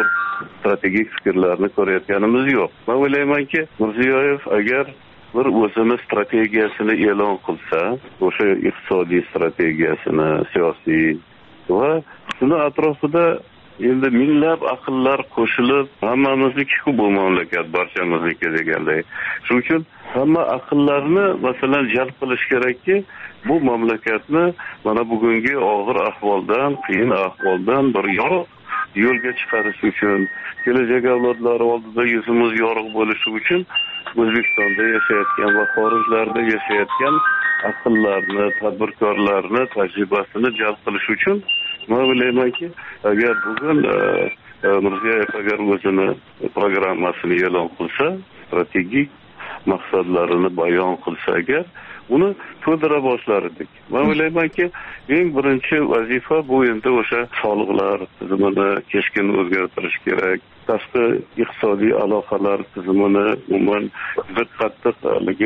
strategik fikrlarni ko'rayotganimiz yo'q. Men o'ylaymanki, Mirziyoyev agar bir o'zini strategiyasini e'lon qilsa, o'sha iqtisodiy strategiyasini, siyosiy va shuni atrofida endi minglab aqllar qo'shilib, hammamizniki bu mamlakat barchamizniki deganday. Shuning uchun hamma aqllarni masalan jalb qilish kerakki, bu mamlakatni mana bugungi og'ir ahvoldan, qiyin ahvoldan bir yorug' yo'lga chiqarish uchun, kelajak avlodlar oldida yuzimiz yorug' bo'lishi uchun O'zbekistonda yashayotgan va xorijlarda yashayotgan aqllarni, tadbirkorlarni tajribasini jalb qilish uchun men o'ylaymanki, agar bugun Mirziyoyev agar o'zini programmasini e'lon qilsa, strategik maqsadlarini bayon qilsa agar, uni to'ldira boshlar edik. Men o'ylaymanki, eng birinchi vazifa bu endi o'sha soliqlar tizimini keskin o'zgartirish kerak. Tashqi iqtisodiy aloqalar tizimini umuman juda qattiq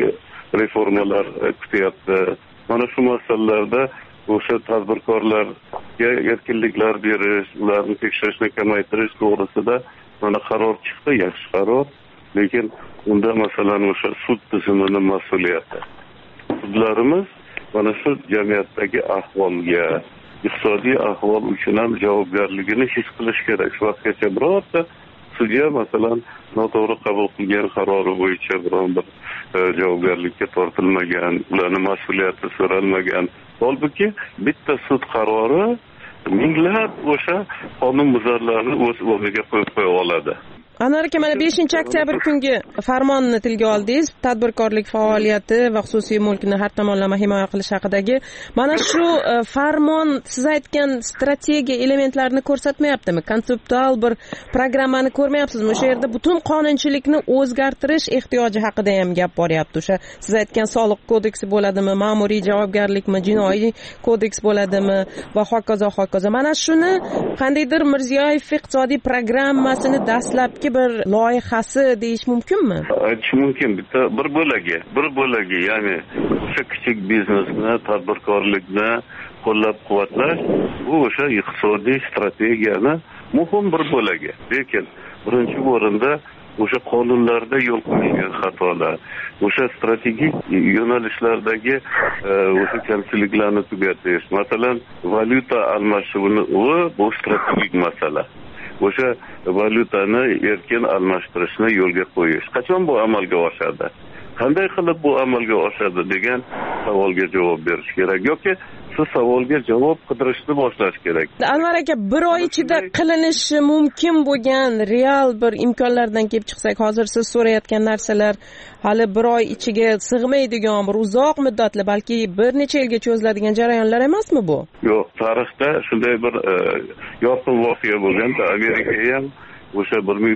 reformalar kutyapti. Mana shu masalalarda o'sha tadbirkorlarga erkinliklar berish, ularni tekshirishni kamaytirish to'g'risida mana qaror chiqdi, yaxshi qaror. Lekin unda masalan o'sha sud tizimini mas'uliyati. Sudlarimiz mana shu jamiyatdagi ahvolga, iqtisodiy ahvol uchun ham javobgarligini his qilish kerak. Shu vaqtgacha birorta sudya masalan noto'g'ri qabul qilgan qarori bo'yicha biron bir javobgarlikka tortilmagan, ularning mas'uliyati so'ralmagan. Holbuki bitta sud qarori minglab o'sha qonunbuzarlarni o'z o'rniga qo'yib qo'ya oladi. Anvar aka, mana 5-oktyabr kungi farmonni tilga oldingiz, tadbirkorlik faoliyati va xususiy mulkni har tomonlama himoya qilish haqidagi. Mana shu farmon siz aytgan strategiya elementlarini ko'rsatmayaptimi? Konseptual bir programmani ko'rmayapsizmi? O'sha yerda butun qonunchilikni o'zgartirish ehtiyoji haqida ham gap boryapti. O'sha siz aytgan soliq kodeksi bo'ladimi, ma'muriy javobgarlikmi, jinoiy kodeks bo'ladimi va hokazo hokazo. Mana shuni qandaydir Mirziyoyev iqtisodiy programmasini dastlabki bir loyihasi deyish mumkinmi? Aytish mumkin. Bitta bir bo'lagi, ya'ni o'sha kichik biznesni, tadbirkorlikni qo'llab-quvvatlash bu o'sha iqtisodiy strategiyani muhim bir bo'lagi. Lekin birinchi o'rinda o'sha qonunlarda yo'l qo'yilgan xatolar, o'sha strategik yo'nalishlardagi o'sha kamchiliklarni tugatish. Masalan, valyuta almashinuvini bu strategik masala. O'sha valyutani erkin almashtirishni yo'lga qo'yish. Qachon bu amalga oshadi? Qanday qilib bu amalga oshadi degan savolga javob berish kerak yoki shu savolga javob qidirishni boshlash kerak. Anvar aka, bir oy ichida qilinishi mumkin bo'lgan real bir imkonlardan kelib chiqsak, hozir siz so'rayotgan narsalar hali bir oy ichiga sig'maydigan bir uzoq muddatli, balki bir necha yilga cho'ziladigan jarayonlar emasmi bu? Yo'q, tarixda shunday bir yorqin voqea bo'lgan. Amerika ham o'sha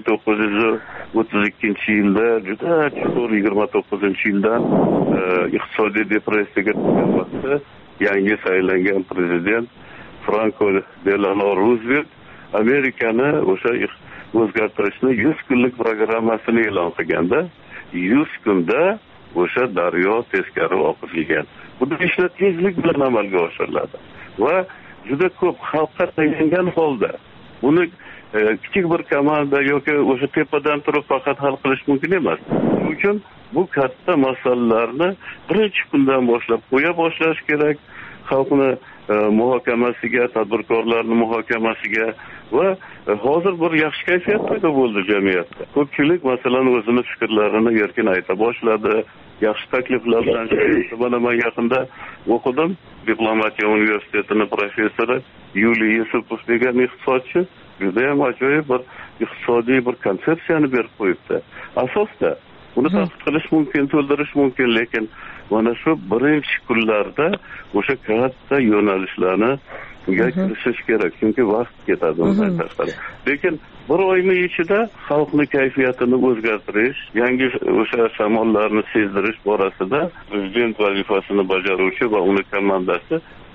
1932-yilda juda chuqur 29-yildan iqtisodiy depressiyaga tushgan vaqtda yangi saylangan prezident Franklin Delano Roosevelt Amerikani o'sha o'zgartirishni 100 kunlik programmasini e'lon qilganda 100 kunda o'sha daryo teskari oqizilgan. Bu ishlar tezlik bilan amalga oshiriladi va juda ko'p xalqqa tayangan holda buni kichik bir komanda yoki o'sha tepadan turib faqat hal qilish mumkin emas. Shuning uchun bu katta masalalarni birinchi kundan boshlab qo'ya boshlash kerak. Xalqni muhokamasiga, tadbirkorlarni muhokamasiga va hozir bir yaxshi kayfiyat paydo bo'ldi jamiyatda. Ko'pchilik masalan o'zini fikrlarini erkin ayta boshladi. Yaxshi takliflar bilan mana men yaqinda o'qidim. Diplomatiya universitetining professori Yuliy Yusupov degan iqtisodchi juda ham ajoyib bir iqtisodiy bir konsepsiyani berib qo'yibdi. Asosda uni tanqid qilish mumkin, to'ldirish mumkin, lekin mana shu birinchi kunlarda o'sha katta yo'nalishlarni kirishish kerak, chunki vaqt ketadi undan tashqari. Lekin bir oyning ichida xalqni kayfiyatini o'zgartirish, yangi o'sha shamollarni sezdirish borasida prezident vazifasini bajaruvchi va uni komandasi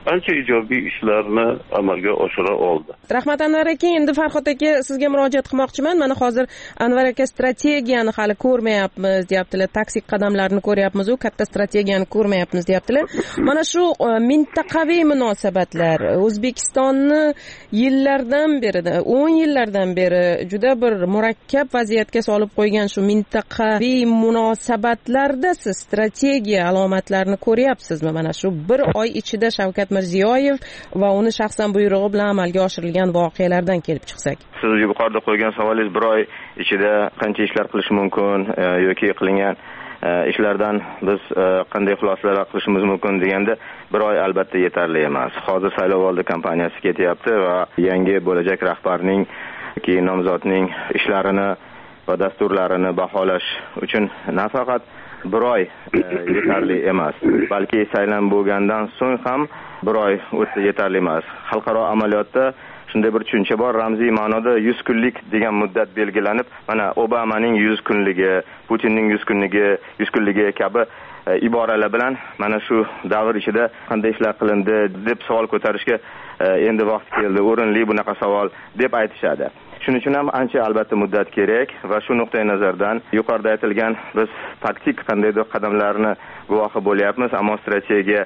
ancha ijobiy ishlarni amalga oshira oldi. Rahmat Anvar aka, endi Farhod aka sizga murojaat qilmoqchiman. Mana hozir Anvar aka strategiyani hali ko'rmayapmiz deyaptilar. Taktik qadamlarni ko'ryapmiz, u katta strategiyani ko'rmayapmiz deyaptilar. Mana shu mintaqaviy munosabatlar O'zbekistonni yillardan beri, 10 yillardan beri juda bir murakkab vaziyatga solib qo'ygan shu mintaqaviy munosabatlarda siz strategiya alomatlarini ko'ryapsizmi? Mana shu bir oy ichida Shavkat Mirziyoyev va uni shaxsan buyrug'i bilan amalga oshirilgan voqealardan kelib chiqsak. Siz yuqorida qo'ygan savolingiz bir oy ichida qancha ishlar qilish mumkin yoki qilingan ishlardan biz qanday xulosalar qilishimiz mumkin deganda bir oy albatta yetarli emas. Hozir saylovoldi kampaniyasi ketyapti va yangi bo'lajak rahbarning nomzodning ishlarini va dasturlarini baholash uchun nafaqat bir oy yetarli emas, balki saylan bo'lgandan so'ng ham bir oy o'tsa yetarli emas. Xalqaro amaliyotda shunday bir tushuncha bor, ramziy ma'noda 100 kunlik degan muddat belgilanib, mana Obamaning 100 kunligi, Putinning 100 kunligi kabi iboralar bilan mana shu davr ichida qanday ishlar qilindi deb savol ko'tarishga endi vaqt keldi, o'rinli bunaqa savol deb aytishadi. Shuning uchun ham ancha albatta muddat kerak va shu nuqtai nazardan yuqorida aytilgan biz taktik qandaydir qadamlarni guvohi bo'lyapmiz, ammo strategiya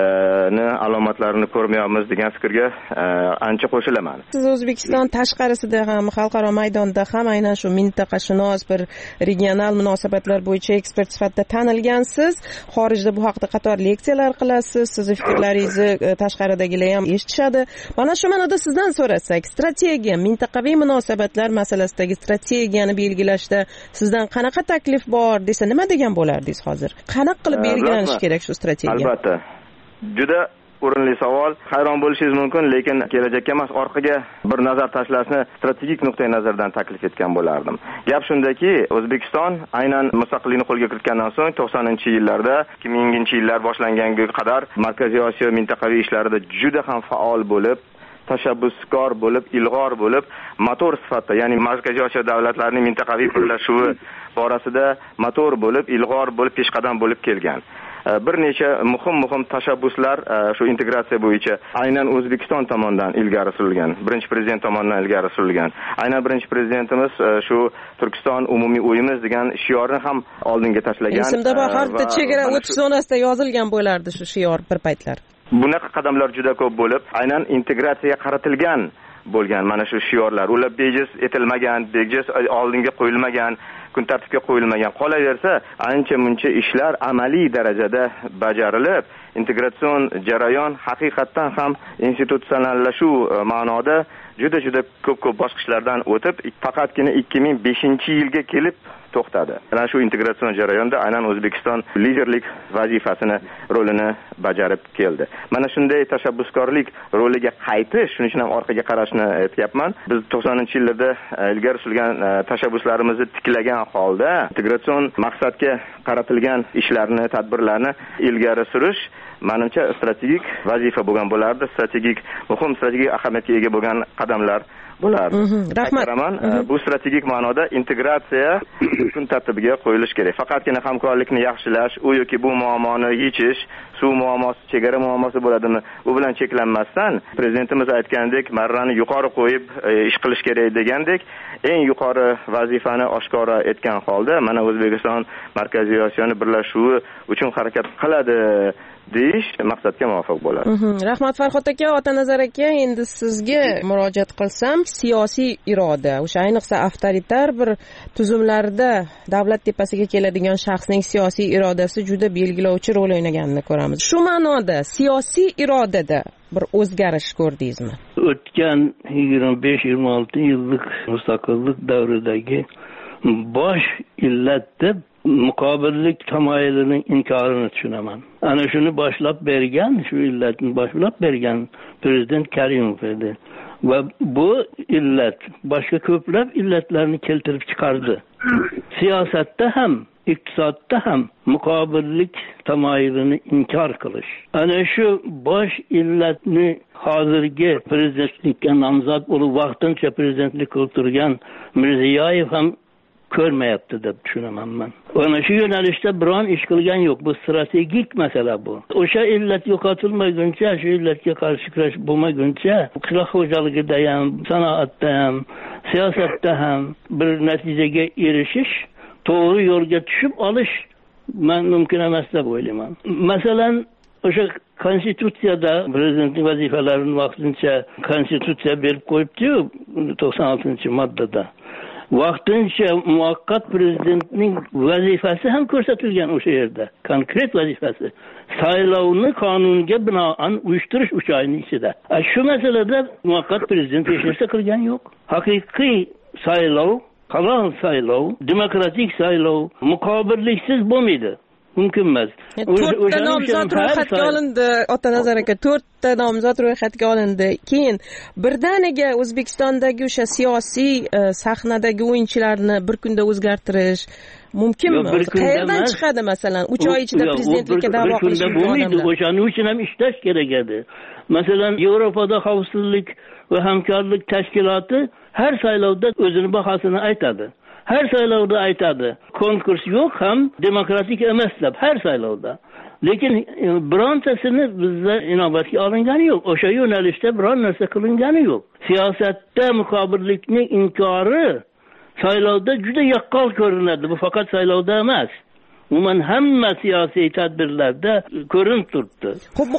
alomatlarini ko'rmayapmiz degan fikrga ancha qo'shilaman. Siz O'zbekiston tashqarisida ham, xalqaro maydonda ham aynan shu mintaqashunos bir regional munosabatlar bo'yicha ekspert sifatida tanilgansiz. Xorijda bu haqda qator leksiyalar qilasiz. Sizni fikrlaringizni tashqaridagilar ham eshitishadi. Mana shu ma'noda sizdan so'rasak, strategiya, mintaqaviy munosabatlar masalasidagi strategiyani belgilashda sizdan qanaqa taklif bor desa nima degan bo'lardingiz hozir? Qanaqa qilib belgilanishi kerak shu strategiya? Albatta. Juda o'rinli savol. Hayron bo'lishingiz mumkin, lekin kelajakka emas, orqaga bir nazar tashlashni strategik nuqtai nazardan taklif etgan bo'lardim. Gap shundaki, O'zbekiston aynan mustaqillikni qo'lga kiritgandan so'ng 90-yillarda, 2000-yillar boshlanganiga qadar Markaziy Osiyo mintaqaviy ishlarida juda ham faol bo'lib, tashabbuskor bo'lib, ilg'or bo'lib, motor sifatida, ya'ni Markaziy Osiyo davlatlarining mintaqaviy birlashuvi borasida motor bo'lib, ilg'or bo'lib, peshqadam bo'lib kelgan. Bir necha muhim tashabbuslar shu integratsiya bo'yicha aynan O'zbekiston tomonidan ilgari surilgan, birinchi prezident tomonidan ilgari surilgan. Aynan birinchi prezidentimiz shu Turkiston umumiy o'yimiz degan shiorni ham oldinga tashlagan. Esimda bor, harfda chegara o'tish zonasida yozilgan bo'lardi shu shior bir paytlar. Bunaqa qadamlar juda ko'p bo'lib, aynan integratsiyaga qaratilgan bo'lgan mana shu shiorlar. Ular bejiz etilmagan, bejiz oldinga qo'yilmagan, kun tartibga qo'yilmagan. Qolaversa, ancha-muncha ishlar amaliy darajada bajarilib, integratsion jarayon haqiqatdan ham institutsionallashuv ma'noda juda ko'p bosqichlardan o'tib, faqatgina 2005-yilga kelib to'xtadi. Ana shu integratsion jarayonda aynan O'zbekiston liderlik vazifasini, rolini bajarib keldi. Mana shunday tashabbuskorlik roliga qaytish, shuning uchun ham orqaga qarashni aytyapman. Biz 90-yillarda ilgari surgan tashabbuslarimizni tiklagan holda integratsion maqsadga qaratilgan ishlarni, tadbirlarni ilgari surish menimcha strategik vazifa bo'lgan bo'lardi, muhim strategik ahamiyatga ega bo'lgan qadamlar bo'lardi. Rahmat. Bu strategik ma'noda integratsiya kun tartibiga qo'yilishi kerak. Faqatgina hamkorlikni yaxshilash, u yoki bu muammoni yechish, suv muammosi, chegara muammosi bo'ladimi, u bilan cheklanmasdan prezidentimiz aytgandek, marrani yuqori qo'yib ish qilish kerak degandek, eng yuqori vazifani oshkora etgan holda mana O'zbekiston Markaziy Osiyoni birlashuvi uchun harakat qiladi deyish maqsadga muvofiq bo'ladi. Rahmat Farhod aka, Otanazar aka, endi sizga murojaat qilsam, siyosiy iroda, o'sha ayniqsa avtoritar bir tuzumlarda davlat tepasiga keladigan shaxsning siyosiy irodasi juda belgilovchi rol o'ynaganini ko'ramiz. Shu ma'noda siyosiy irodada bir o'zgarish ko'rdingizmi? O'tgan 25-26 yillik mustaqillik davridagi bosh illat deb muqobillik tamoyilining inkorini tushunaman. Ana shuni shu illatni boshlab bergan prezident Karimov edi. Va bu illat boshqa ko'plab illatlarni keltirib chiqardi. Siyosatda ham, iqtisodda ham muqobillik tamoyilini inkor qilish. Ana shu bosh illatni hozirgi prezidentlikka nomzod bo'lib vaqtincha prezidentlik qilib turgan Mirziyoyev ham ko'rmayapti deb tushunaman men. Ana shu yo'nalishda biron ish qilgan yo'q. Bu strategik masala bu. O'sha illat yo'qotilmaguncha, shu illatga qarshi kurash bo'lmaguncha, qishloq xo'jaligida ham, sanoatda ham, siyosatda ham bir natijaga erishish, to'g'ri yo'lga tushib olish men mumkin emas deb o'ylayman. Masalan, o'sha konstitutsiyada prezidentning vazifalarini vaqtincha konstitutsiya berib qo'yibdi-yu 96-moddada. Vaqtincha muvaqqat prezidentning vazifasi ham ko'rsatilgan o'sha yerda. Konkret vazifasi saylovni qonunga binoan uyushtirish 3 oyning ichida. Shu masalada muvaqqat prezident hech narsa qilgan yo'q. Haqiqiy saylov, halol saylov, demokratik saylov muqobilliksiz bo'lmaydi. Mumkin emas. 4 ta nomzod ro'yxatga olindi, Otanazar aka, 4 ta nomzod ro'yxatga olindi. Keyin birdaniga O'zbekistondagi o'sha siyosiy sahnadagi o'yinchilarni bir kunda o'zgartirish mumkinmi? Qayerdan chiqadi masalan 3 oy ichida prezidentlikka da'vo qilish mumkin? O'shaning uchun ham ishlash kerak edi. Masalan, Yevropada xavfsizlik va hamkorlik tashkiloti har saylovda o'zining bahosini aytadi. Har saylovda aytadi. Konkurs yo'q ham demokratik emas deb har saylovda. Lekin birontasini bizda inobatga olingani yo'q. O'sha yo'nalishda biron narsa qilingani yo'q. Siyosatda muqobillikning inkori saylovda juda yaqqol ko'rinadi. Bu faqat saylovda emas. Umuman hamma siyosiy tadbirlarda ko'rinib turibdi. Xo'p,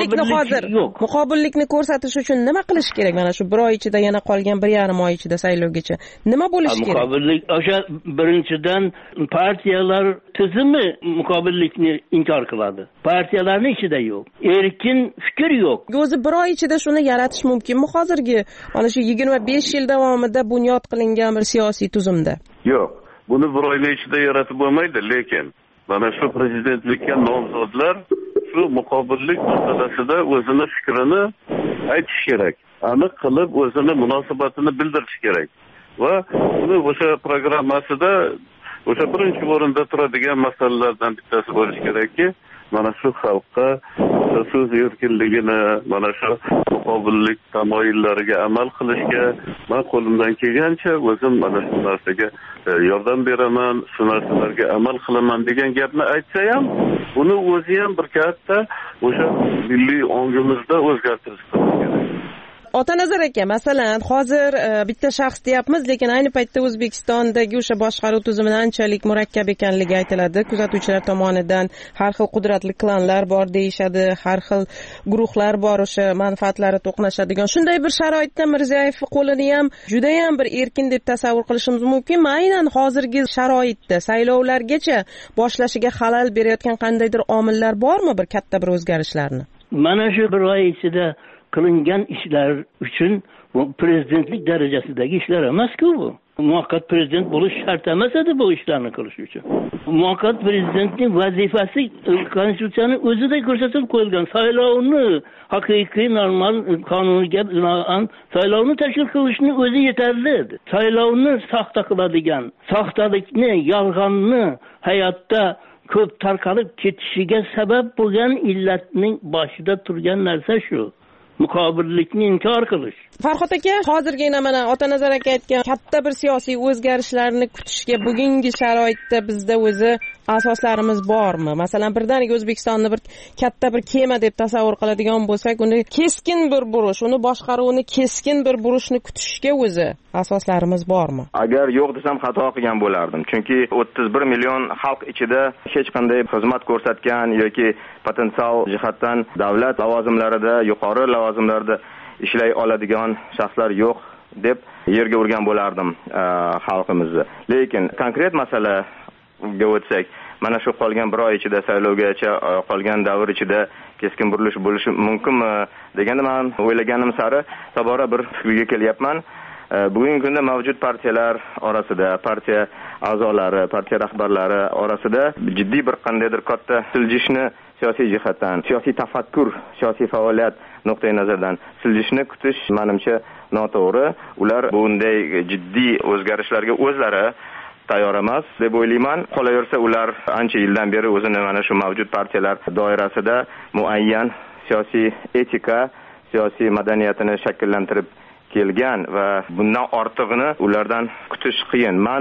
muqobillikni ko'rsatish uchun nima qilish kerak? Mana shu 1 oy ichida yana qolgan 1,5 oy ichida saylovgacha nima bo'lishi kerak? Muqobillik o'sha birinchidan partiyalar tizimi muqobillikni inkor qiladi. Partiyalarning ichida yo'q. Erkin fikr yo'q. O'zi 1 oy ichida shuni yaratish mumkinmi hozirgi mana shu 25 yil davomida bunyod qilingan bir siyosiy tuzumda? Yo'q. Buni 1 oyning ichida yaratib bo'lmaydi, lekin mana shu prezidentlikka nomzodlar shu muqobillik masalasida o'zini fikrini aytish kerak. Aniq qilib o'zini munosabatini bildirish kerak. Va uni o'sha programmasida o'sha birinchi o'rinda turadigan masalalardan bittasi bo'lishi kerakki, mana shu xalqqa so'z erkinligini, mana shu muqobillik tamoyillariga amal qilishga men qo'limdan kelgancha o'zim mana shu narsaga yordam beraman, shu narsalarga amal qilaman degan gapni aytsa ham, uni o'zi ham bir katta o'sha milliy ongimizda o'zgartirish qilish kerak. Otanazar aka, masalan, hozir bitta shaxs deyapmiz, lekin ayni paytda O'zbekistondagi o'sha boshqaruv tizimi anchalik murakkab ekanligi aytiladi. Kuzatuvchilar tomonidan har xil qudratli klanlar bor deyishadi, har xil guruhlar bor, o'sha manfaatlari to'qnashadigan. Shunday bir sharoitda Mirziyoyev qo'lini ham juda ham bir erkin deb tasavvur qilishimiz mumkinmi? Aynan hozirgi sharoitda saylovlargacha boshlashiga xalal berayotgan qandaydir omillar bormi bir katta bir o'zgarishlarni? Mana shu 1 oy ichida qilingan ishlar uchun prezidentlik darajasidagi ishlar emas-ku bu. Muvaqqat prezident bo'lish shart emas edi bu ishlarni qilish uchun. Muvaqqat prezidentning vazifasi konstitutsiyaning o'zida ko'rsatib qo'yilgan. Saylovni haqiqiy normal qonunga binoan saylovni tashkil qilishning o'zi yetarli edi. Saylovni soxta qiladigan, soxtalikni, yolg'onni hayotda ko'p tarqalib ketishiga sabab bo'lgan illatning boshida turgan narsa shu. Muqobillikni inkor qilish. Farhod aka, hozirgina mana Otanazar aka aytgan katta bir siyosiy o'zgarishlarni kutishga bugungi sharoitda bizda o'zi asoslarimiz bormi? Masalan, birdaniga O'zbekistonni bir katta bir kema deb tasavvur qiladigan bo'lsak, uni keskin bir burish, uni boshqaruvni keskin bir burishni kutishga o'zi asoslarimiz bormi? Agar yo'q desam xato qilgan bo'lardim. Chunki 31 million xalq ichida hech qanday xizmat ko'rsatgan yoki potensial jihatdan davlat lavozimlarida, yuqori lavozimlarda ishlay oladigan shaxslar yo'q deb yerga urgan bo'lardim xalqimizni. Lekin konkret masalaga o'tsak, mana shu qolgan 1 oy ichida saylovgacha qolgan davr ichida keskin burilish bo'lishi mumkinmi deganda men o'ylaganim sari tobora bir fikrga kelyapman. Bugungi kunda mavjud partiyalar orasida, partiya a'zolari, partiya rahbarlari orasida jiddiy bir qandaydir katta siljishni siyosiy jihatdan, siyosiy tafakkur, siyosiy faoliyat nuqtai nazardan siljishni kutish menimcha noto'g'ri. Ular bunday jiddiy o'zgarishlarga o'zlari tayyor emas deb o'ylayman. Qolaversa ular ancha yildan beri o'zini mana shu mavjud partiyalar doirasida muayyan siyosiy etika, siyosiy madaniyatini shakllantirib kelgan va bundan ortig'ini ulardan kutish qiyin. Men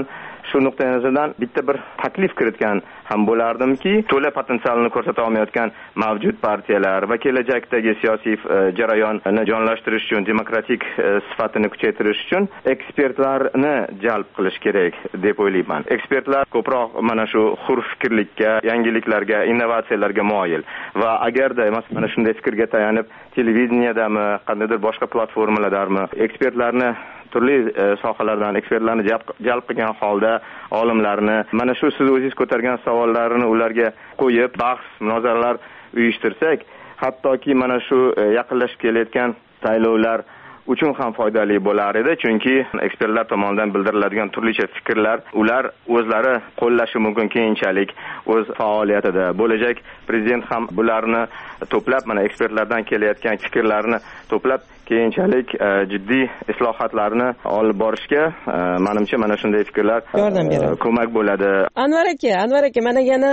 shu nuqtai nazardan bitta bir taklif kiritgan ham bo'lardimki, to'la potensialini ko'rsata olmayotgan mavjud partiyalar va kelajakdagi siyosiy jarayonni jonlashtirish uchun, demokratik sifatini kuchaytirish uchun ekspertlarni jalb qilish kerak deb o'ylayman. Ekspertlar ko'proq mana shu hur fikrlikka, yangiliklarga, innovatsiyalarga moyil va agarda mana shunday fikrga tayanib televideniyadami, qandaydir boshqa platformalardami ekspertlarni turli sohalardan ekspertlarni jalb qilgan holda olimlarni mana shu siz o'zingiz ko'targan savollarni ularga qo'yib bahs, munozaralar uyushtirsak, hattoki mana shu yaqinlashib kelayotgan saylovlar uchun ham foydali bo'lar edi, chunki ekspertlar tomonidan bildiriladigan turlicha fikrlar ular o'zlari qo'llashi mumkin keyinchalik o'z faoliyatida. Bo'lajak prezident ham bularni to'plab, mana ekspertlardan kelayotgan fikrlarni to'plab keyinchalik jiddiy islohotlarni olib borishga menimcha mana shunday fikrlar ko'mak bo'ladi. Anvar aka, mana yana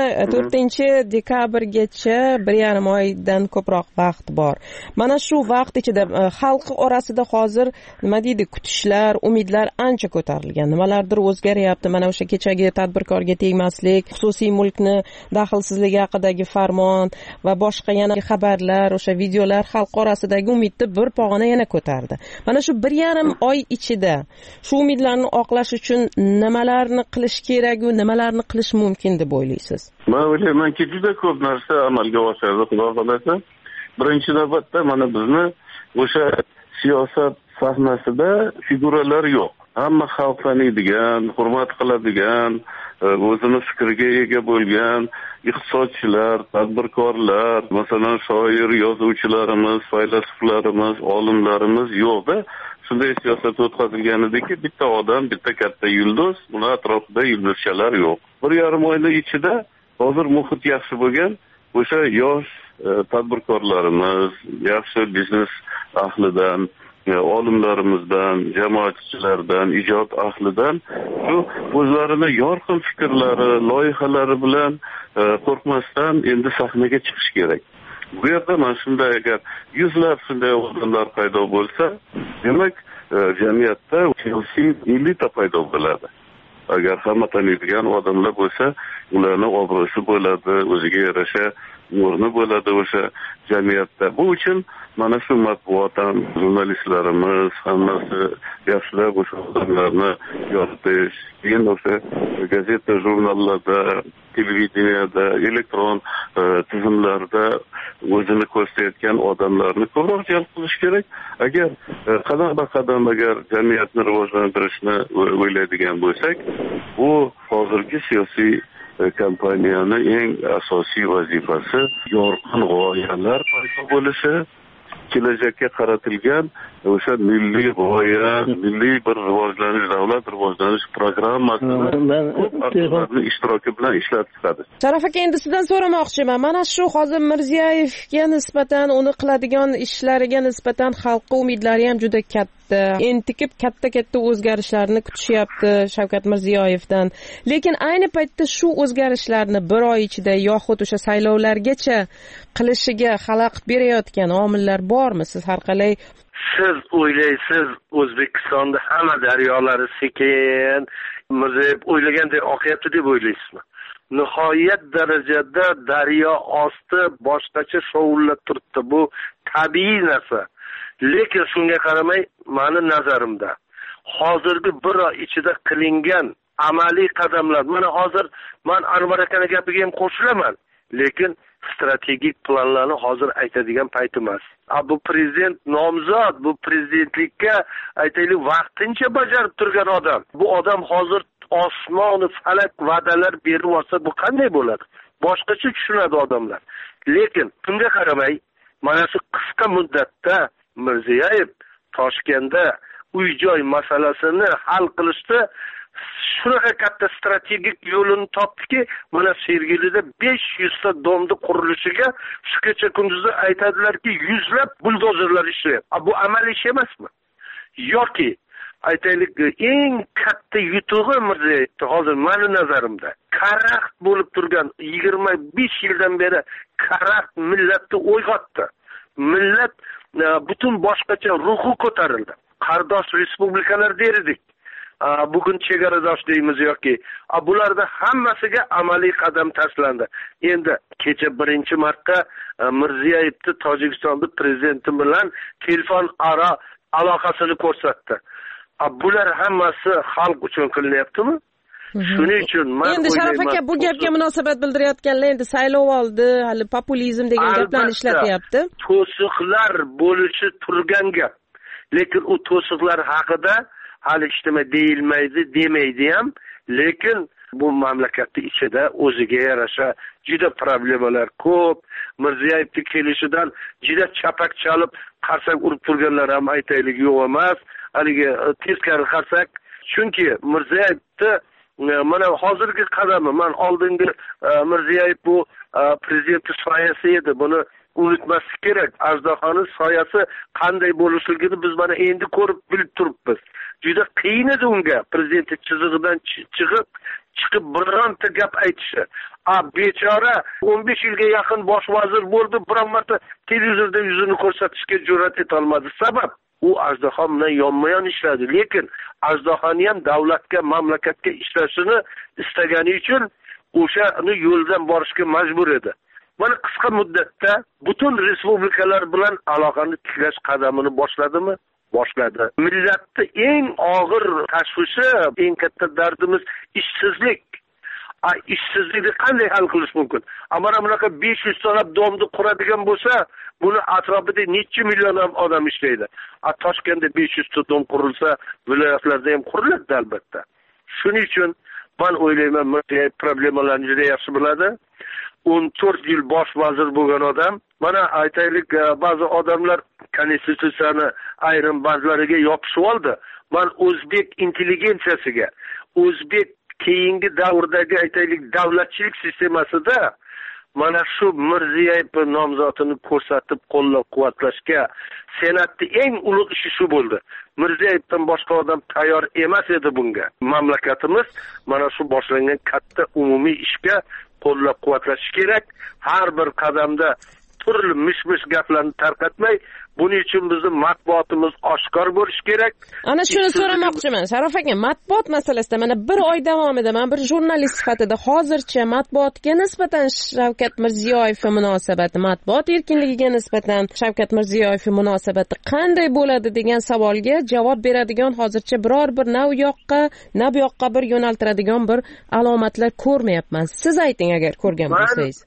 4-dekabrgacha 1,5 oydan ko'proq vaqt bor. Mana shu vaqt ichida xalq orasida hozir nima deydi, kutishlar, umidlar ancha ko'tarilgan. Nimalardir o'zgaryapti. Mana o'sha kechagi tadbirkorga tegmaslik, xususiy mulkni daxlsizligi haqidagi farmon va boshqa yana xabarlar, o'sha videolar xalq orasidagi umidni bir pog'ona yana ko'tardi. Mana shu 1,5 oy ichida shu umidlarni oqlash uchun nimalarni qilish kerak va nimalarni qilish mumkin deb o'ylaysiz? Men o'ylaymanki, juda ko'p narsa amalga oshadi, xudo xolasa. Birinchi navbatda mana bizni o'sha siyosat sahnasida figuralar yo'q. Hamma xalq taniydigan, hurmat qiladigan, o'zini fikriga ega bo'lgan iqtisodchilar, tadbirkorlar, masalan shoir, yozuvchilarimiz, faylasuflarimiz, olimlarimiz yo'qda. Shunday siyosat o'tkazilgan ediki, bitta odam, bitta katta yulduz, uni atrofida yulduzchalar yo'q. 1,5 oyning ichida hozir muhit yaxshi bo'lgan o'sha yosh tadbirkorlarimiz, yaxshi biznes ahlidan, olimlarimizdan, jamoatchilardan, ijod ahlidan shu o'zlarini yorqin fikrlari, loyihalari bilan qo'rqmasdan endi sahnaga chiqish kerak. Bu yerda mana shunday agar yuzlab shunday odamlar paydo bo'lsa, demak jamiyatda siyosiy elita paydo bo'ladi. Agar hamma taniydigan odamlar bo'lsa, ularning obro'si bo'ladi, o'ziga yarasha o'rni bo'ladi o'sha jamiyatda. Bu uchun mana shu matbuot ham, jurnalistlarimiz hammasi yaxshilab o'sha odamlarni yoritish, keyin o'sha gazeta, jurnallarda, televideniyada, elektron tizimlarda o'zini ko'rsatayotgan odamlarni ko'proq jalb qilish kerak. Agar qadam agar jamiyatni rivojlantirishni o'ylaydigan bo'lsak, bu hozirgi siyosiy kompaniyani eng asosiy vazifasi yorqin g'oyalar paydo bo'lishi, kelajakka qaratilgan o'sha milliy g'oya, milliy bir rivojlanish, davlat rivojlanish programmasini ishtiroki bilan ishlab chiqadi. Sharaf aka, endi sizdan so'ramoqchiman. Mana shu hozir Mirziyoyevga nisbatan, uni qiladigan ishlariga nisbatan xalqqa umidlari ham juda katta. Entikib katta o'zgarishlarni kutishyapti Shavkat Mirziyoyevdan. Lekin ayni paytda shu o'zgarishlarni 1 oy ichida yoxud o'sha saylovlargacha qilishiga xalaqit berayotgan omillar bormi? Siz har qalay siz o'ylaysiz, O'zbekistonda hamma daryolari sekin Mirziyoyev o'ylaganday oqyapti deb o'ylaysizmi? Nihoyat darajada daryo osti boshqacha shovullab turibdi. Bu tabiiy narsa. Lekin shunga qaramay, meni nazarimda hozirgi 1 oy ichida qilingan amaliy qadamlar, mana hozir men Anvar akaning gapiga ham qo'shilaman, lekin strategik planlarni hozir aytadigan payt emas. Bu prezident nomzod, bu prezidentlikka aytaylik vaqtincha bajarib turgan odam. Bu odam hozir osmoni falak va'dalar berib olsa, bu qanday bo'ladi? Boshqacha tushunadi odamlar. Lekin shunga qaramay, mana shu qisqa muddatda Mirziyoyev Toshkentda uy-joy masalasini hal qilishda shunaqa katta strategik yo'lini topdiki, mana Sergelida 500 ta domni qurilishiga shu kecha kunduzda aytadilarki, yuzlab buldozerlar ishlayapti. Bu amaliy ish emasmi? Yoki aytaylik, eng katta yutug'i Mirziyoyevda hozir meni nazarimda karaxt bo'lib turgan 25 yildan beri karaxt millatni uyg'otdi. Millat butun boshqacha ruhi ko'tarildi. Qardosh respublikalar derdik. bugun chegaradosh deymiz yoki bularda hammasiga amaliy qadam tashlandi. Endi kecha 1-marta Mirziyoyevni Tojikistonning prezidenti bilan telefon aloqasini ko'rsatdi. Bular hammasi xalq uchun qilinyaptimi? Shuning uchun men endi Sharof aka bu gapga munosabat bildirayotganlar endi saylov oldi, hali populizm degan gaplarni ishlatyapti. To'siqlar bo'lishi turgan gap. Lekin u to'siqlar haqida hali hech nima deyilmaydi, demaydi ham. Lekin bu mamlakatning ichida o'ziga yarasha juda problemalar ko'p. Mirziyoyevning kelishidan juda chapak chalib, qarsak urib turganlar ham aytaylik yo'q emas. Haligi teskari qarsak, chunki Mirziyoyevni mana hozirgi qadami, men oldingi Mirziyoyev bu prezident soyasi edi. Buni unutmaslik kerak. Ajdahoning soyasi qanday bo'lishligini biz mana endi ko'rib bilib turibmiz. Juda qiyin edi unga prezident chizig'idan chiqib bironta gap aytishi. Bechora 15 yilga yaqin bosh vazir bo'ldi, biron marta televizorda yuzini ko'rsatishga jur'at eta olmadi. Sabab u ajdaho bilan yonma-yon ishladi, lekin ajdahoni ham davlatga, mamlakatga ishlashini istagani uchun o'shani yo'ldan borishga majbur edi. Mana qisqa muddatda butun respublikalar bilan aloqani tiklash qadamini boshladimi? Boshladi. Millatning eng og'ir tashvishi, eng katta dardimiz ishsizlik. Ishsizlikni qanday hal qilish mumkin? Mana bunaqa 500 sonab domni quradigan bo'lsa, buni atrofida necha million odam ishlaydi. Toshkentda 500 ta dom qurilsa, viloyatlarda ham quriladi albatta. Shuning uchun men o'ylayman, Mirziyoyev problemalarni juda yaxshi biladi. 14 yil bosh vazir bo'lgan odam. Mana aytaylik, ba'zi odamlar konstitutsiyani ayrim bandlariga yopishib oldi. Men o'zbek intelligensiyasiga, o'zbek keyingi davrdagi aytaylik davlatchilik sistemasida mana shu Mirziyoyev nomzodini ko'rsatib qo'llab-quvvatlashga senatning eng ulug' ishi shu bo'ldi. Mirziyoyevdan boshqa odam tayyor emas edi bunga. Mamlakatimiz mana shu boshlangan katta umumiy ishga qo'llab-quvvatlash kerak. Har bir qadamda turli mish-mish gaplarni tarqatmay, buning uchun bizning matbuotimiz oshkor bo'lish kerak. Ana shuni so'ramoqchiman. Sharof aka, matbuot masalasida mana bir oy davomida men bir jurnalist sifatida hozircha matbuotga nisbatan Shavkat Mirziyoyev munosabati, matbuot erkinligiga nisbatan Shavkat Mirziyoyev munosabati qanday bo'ladi degan savolga javob beradigan hozircha biror bir na u yoqqa, na bu yoqqa bir yo'naltiradigan bir alomatlar ko'rmayapman. Siz ayting agar ko'rgan bo'lsangiz.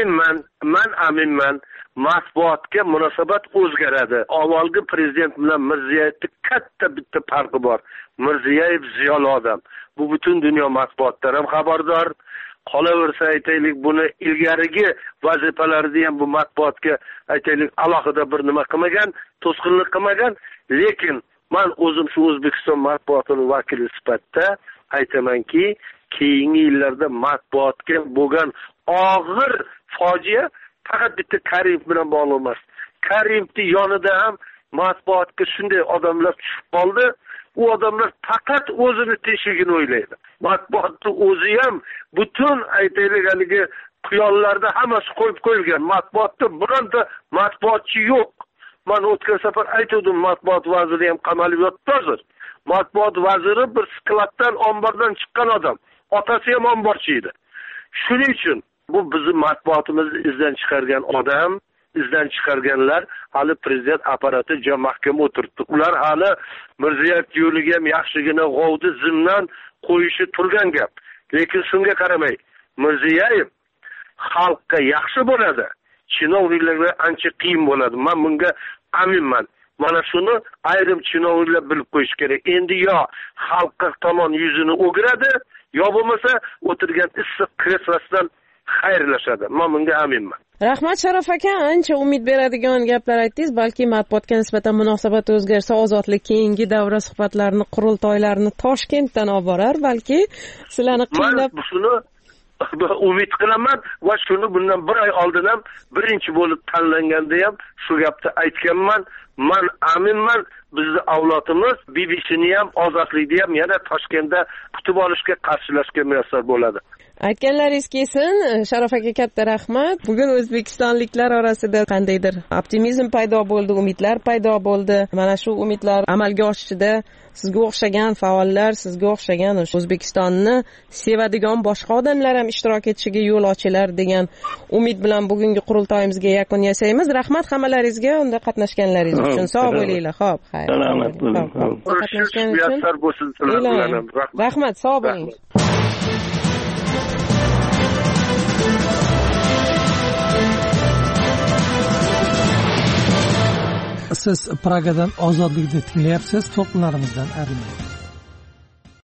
Men aminman. Matbuotga munosabat o'zgaradi. Avvalgi prezident bilan Mirziyoyevning katta bitta farqi bor. Mirziyoyev ziyoli odam. Bu butun dunyo matbuotdan ham xabardor. Qolaversa aytaylik, buni ilgarigi vazifalarida ham bu matbuotga aytaylik alohida bir nima qilmagan, to'sqinlik qilmagan. Lekin men o'zim shu O'zbekiston matbuotining vakili sifatida aytamanki, keyingi yillarda matbuotga bo'lgan og'ir fojia faqat bitta Karimov bilan bog'liq emas. Karimovning yonida ham matbuotga shunday odamlar tushib qoldi. U odamlar faqat o'zini tinchligini o'ylaydi. Matbuotning o'zi ham butun aytaylik haligi quyonlarda hammasi qo'yib qo'yilgan. Matbuotda bironta matbuotchi yo'q. Men o'tgan safar aytdim, matbuot vaziri ham qamalib yotdi hozir. Matbuot vaziri bir skladdan, ombordan chiqqan odam. Otasi ham omborchi edi. Shuning uchun bu bizni matbuotimizni izdan chiqargan odam, izdan chiqarganlar hali prezident apparati juda mahkam o'tiribdi. Ular hali Mirziyoyev yo'liga ham yaxshigina g'ovni zimdan qo'yishi turgan gap. Lekin shunga qaramay, Mirziyoyev xalqqa yaxshi bo'ladi, chinovniklarga ancha qiyin bo'ladi. Men bunga aminman. Mana shuni ayrim chinovniklar bilib qo'yish kerak. Endi yo xalqqa tomon yuzini o'giradi, yo bo'lmasa o'tirgan issiq kreslosidan xayrlashadi. Men bunga aminman. Rahmat Sharof aka, ancha umid beradigan gaplar aytdingiz. Balki matbuotga nisbatan munosabat o'zgarsa, Ozodlik keyingi davra suhbatlarini, qurultoylarini Toshkentdan olib borar, balki sizlarni qiynab. Men shuni umid qilaman va shuni bundan bir oy oldin ham birinchi bo'lib tanlanganda ham shu gapni aytganman. Men aminman, bizning avlodimiz BBCni ham, Ozodlikni ham yana Toshkentda kutib olishga, qarshilashga muyassar bo'ladi. aytganlaringiz kelsin. Sharof aka, katta rahmat. Bugun o'zbekistonliklar orasida qandaydir optimizm paydo bo'ldi, umidlar paydo bo'ldi. Mana shu umidlar amalga oshishida sizga o'xshagan faollar, sizga o'xshagan O'zbekistonni sevadigan boshqa odamlar ham ishtirok etishiga yo'l ochilar degan umid bilan bugungi qurultoyimizga yakun yasaymiz. Rahmat hammalaringizga unda qatnashganlaringiz uchun. Sog' bo'linglar. Xo'p, xayr. Salomat bo'ling. Qatnashganingiz uchun muyassar bo'lsin sizlar bilan ham. Rahmat, sog' bo'ling. Siz Pragadan ozodlikni tinglayapsiz. To'lqinlarimizdan ayrilmang.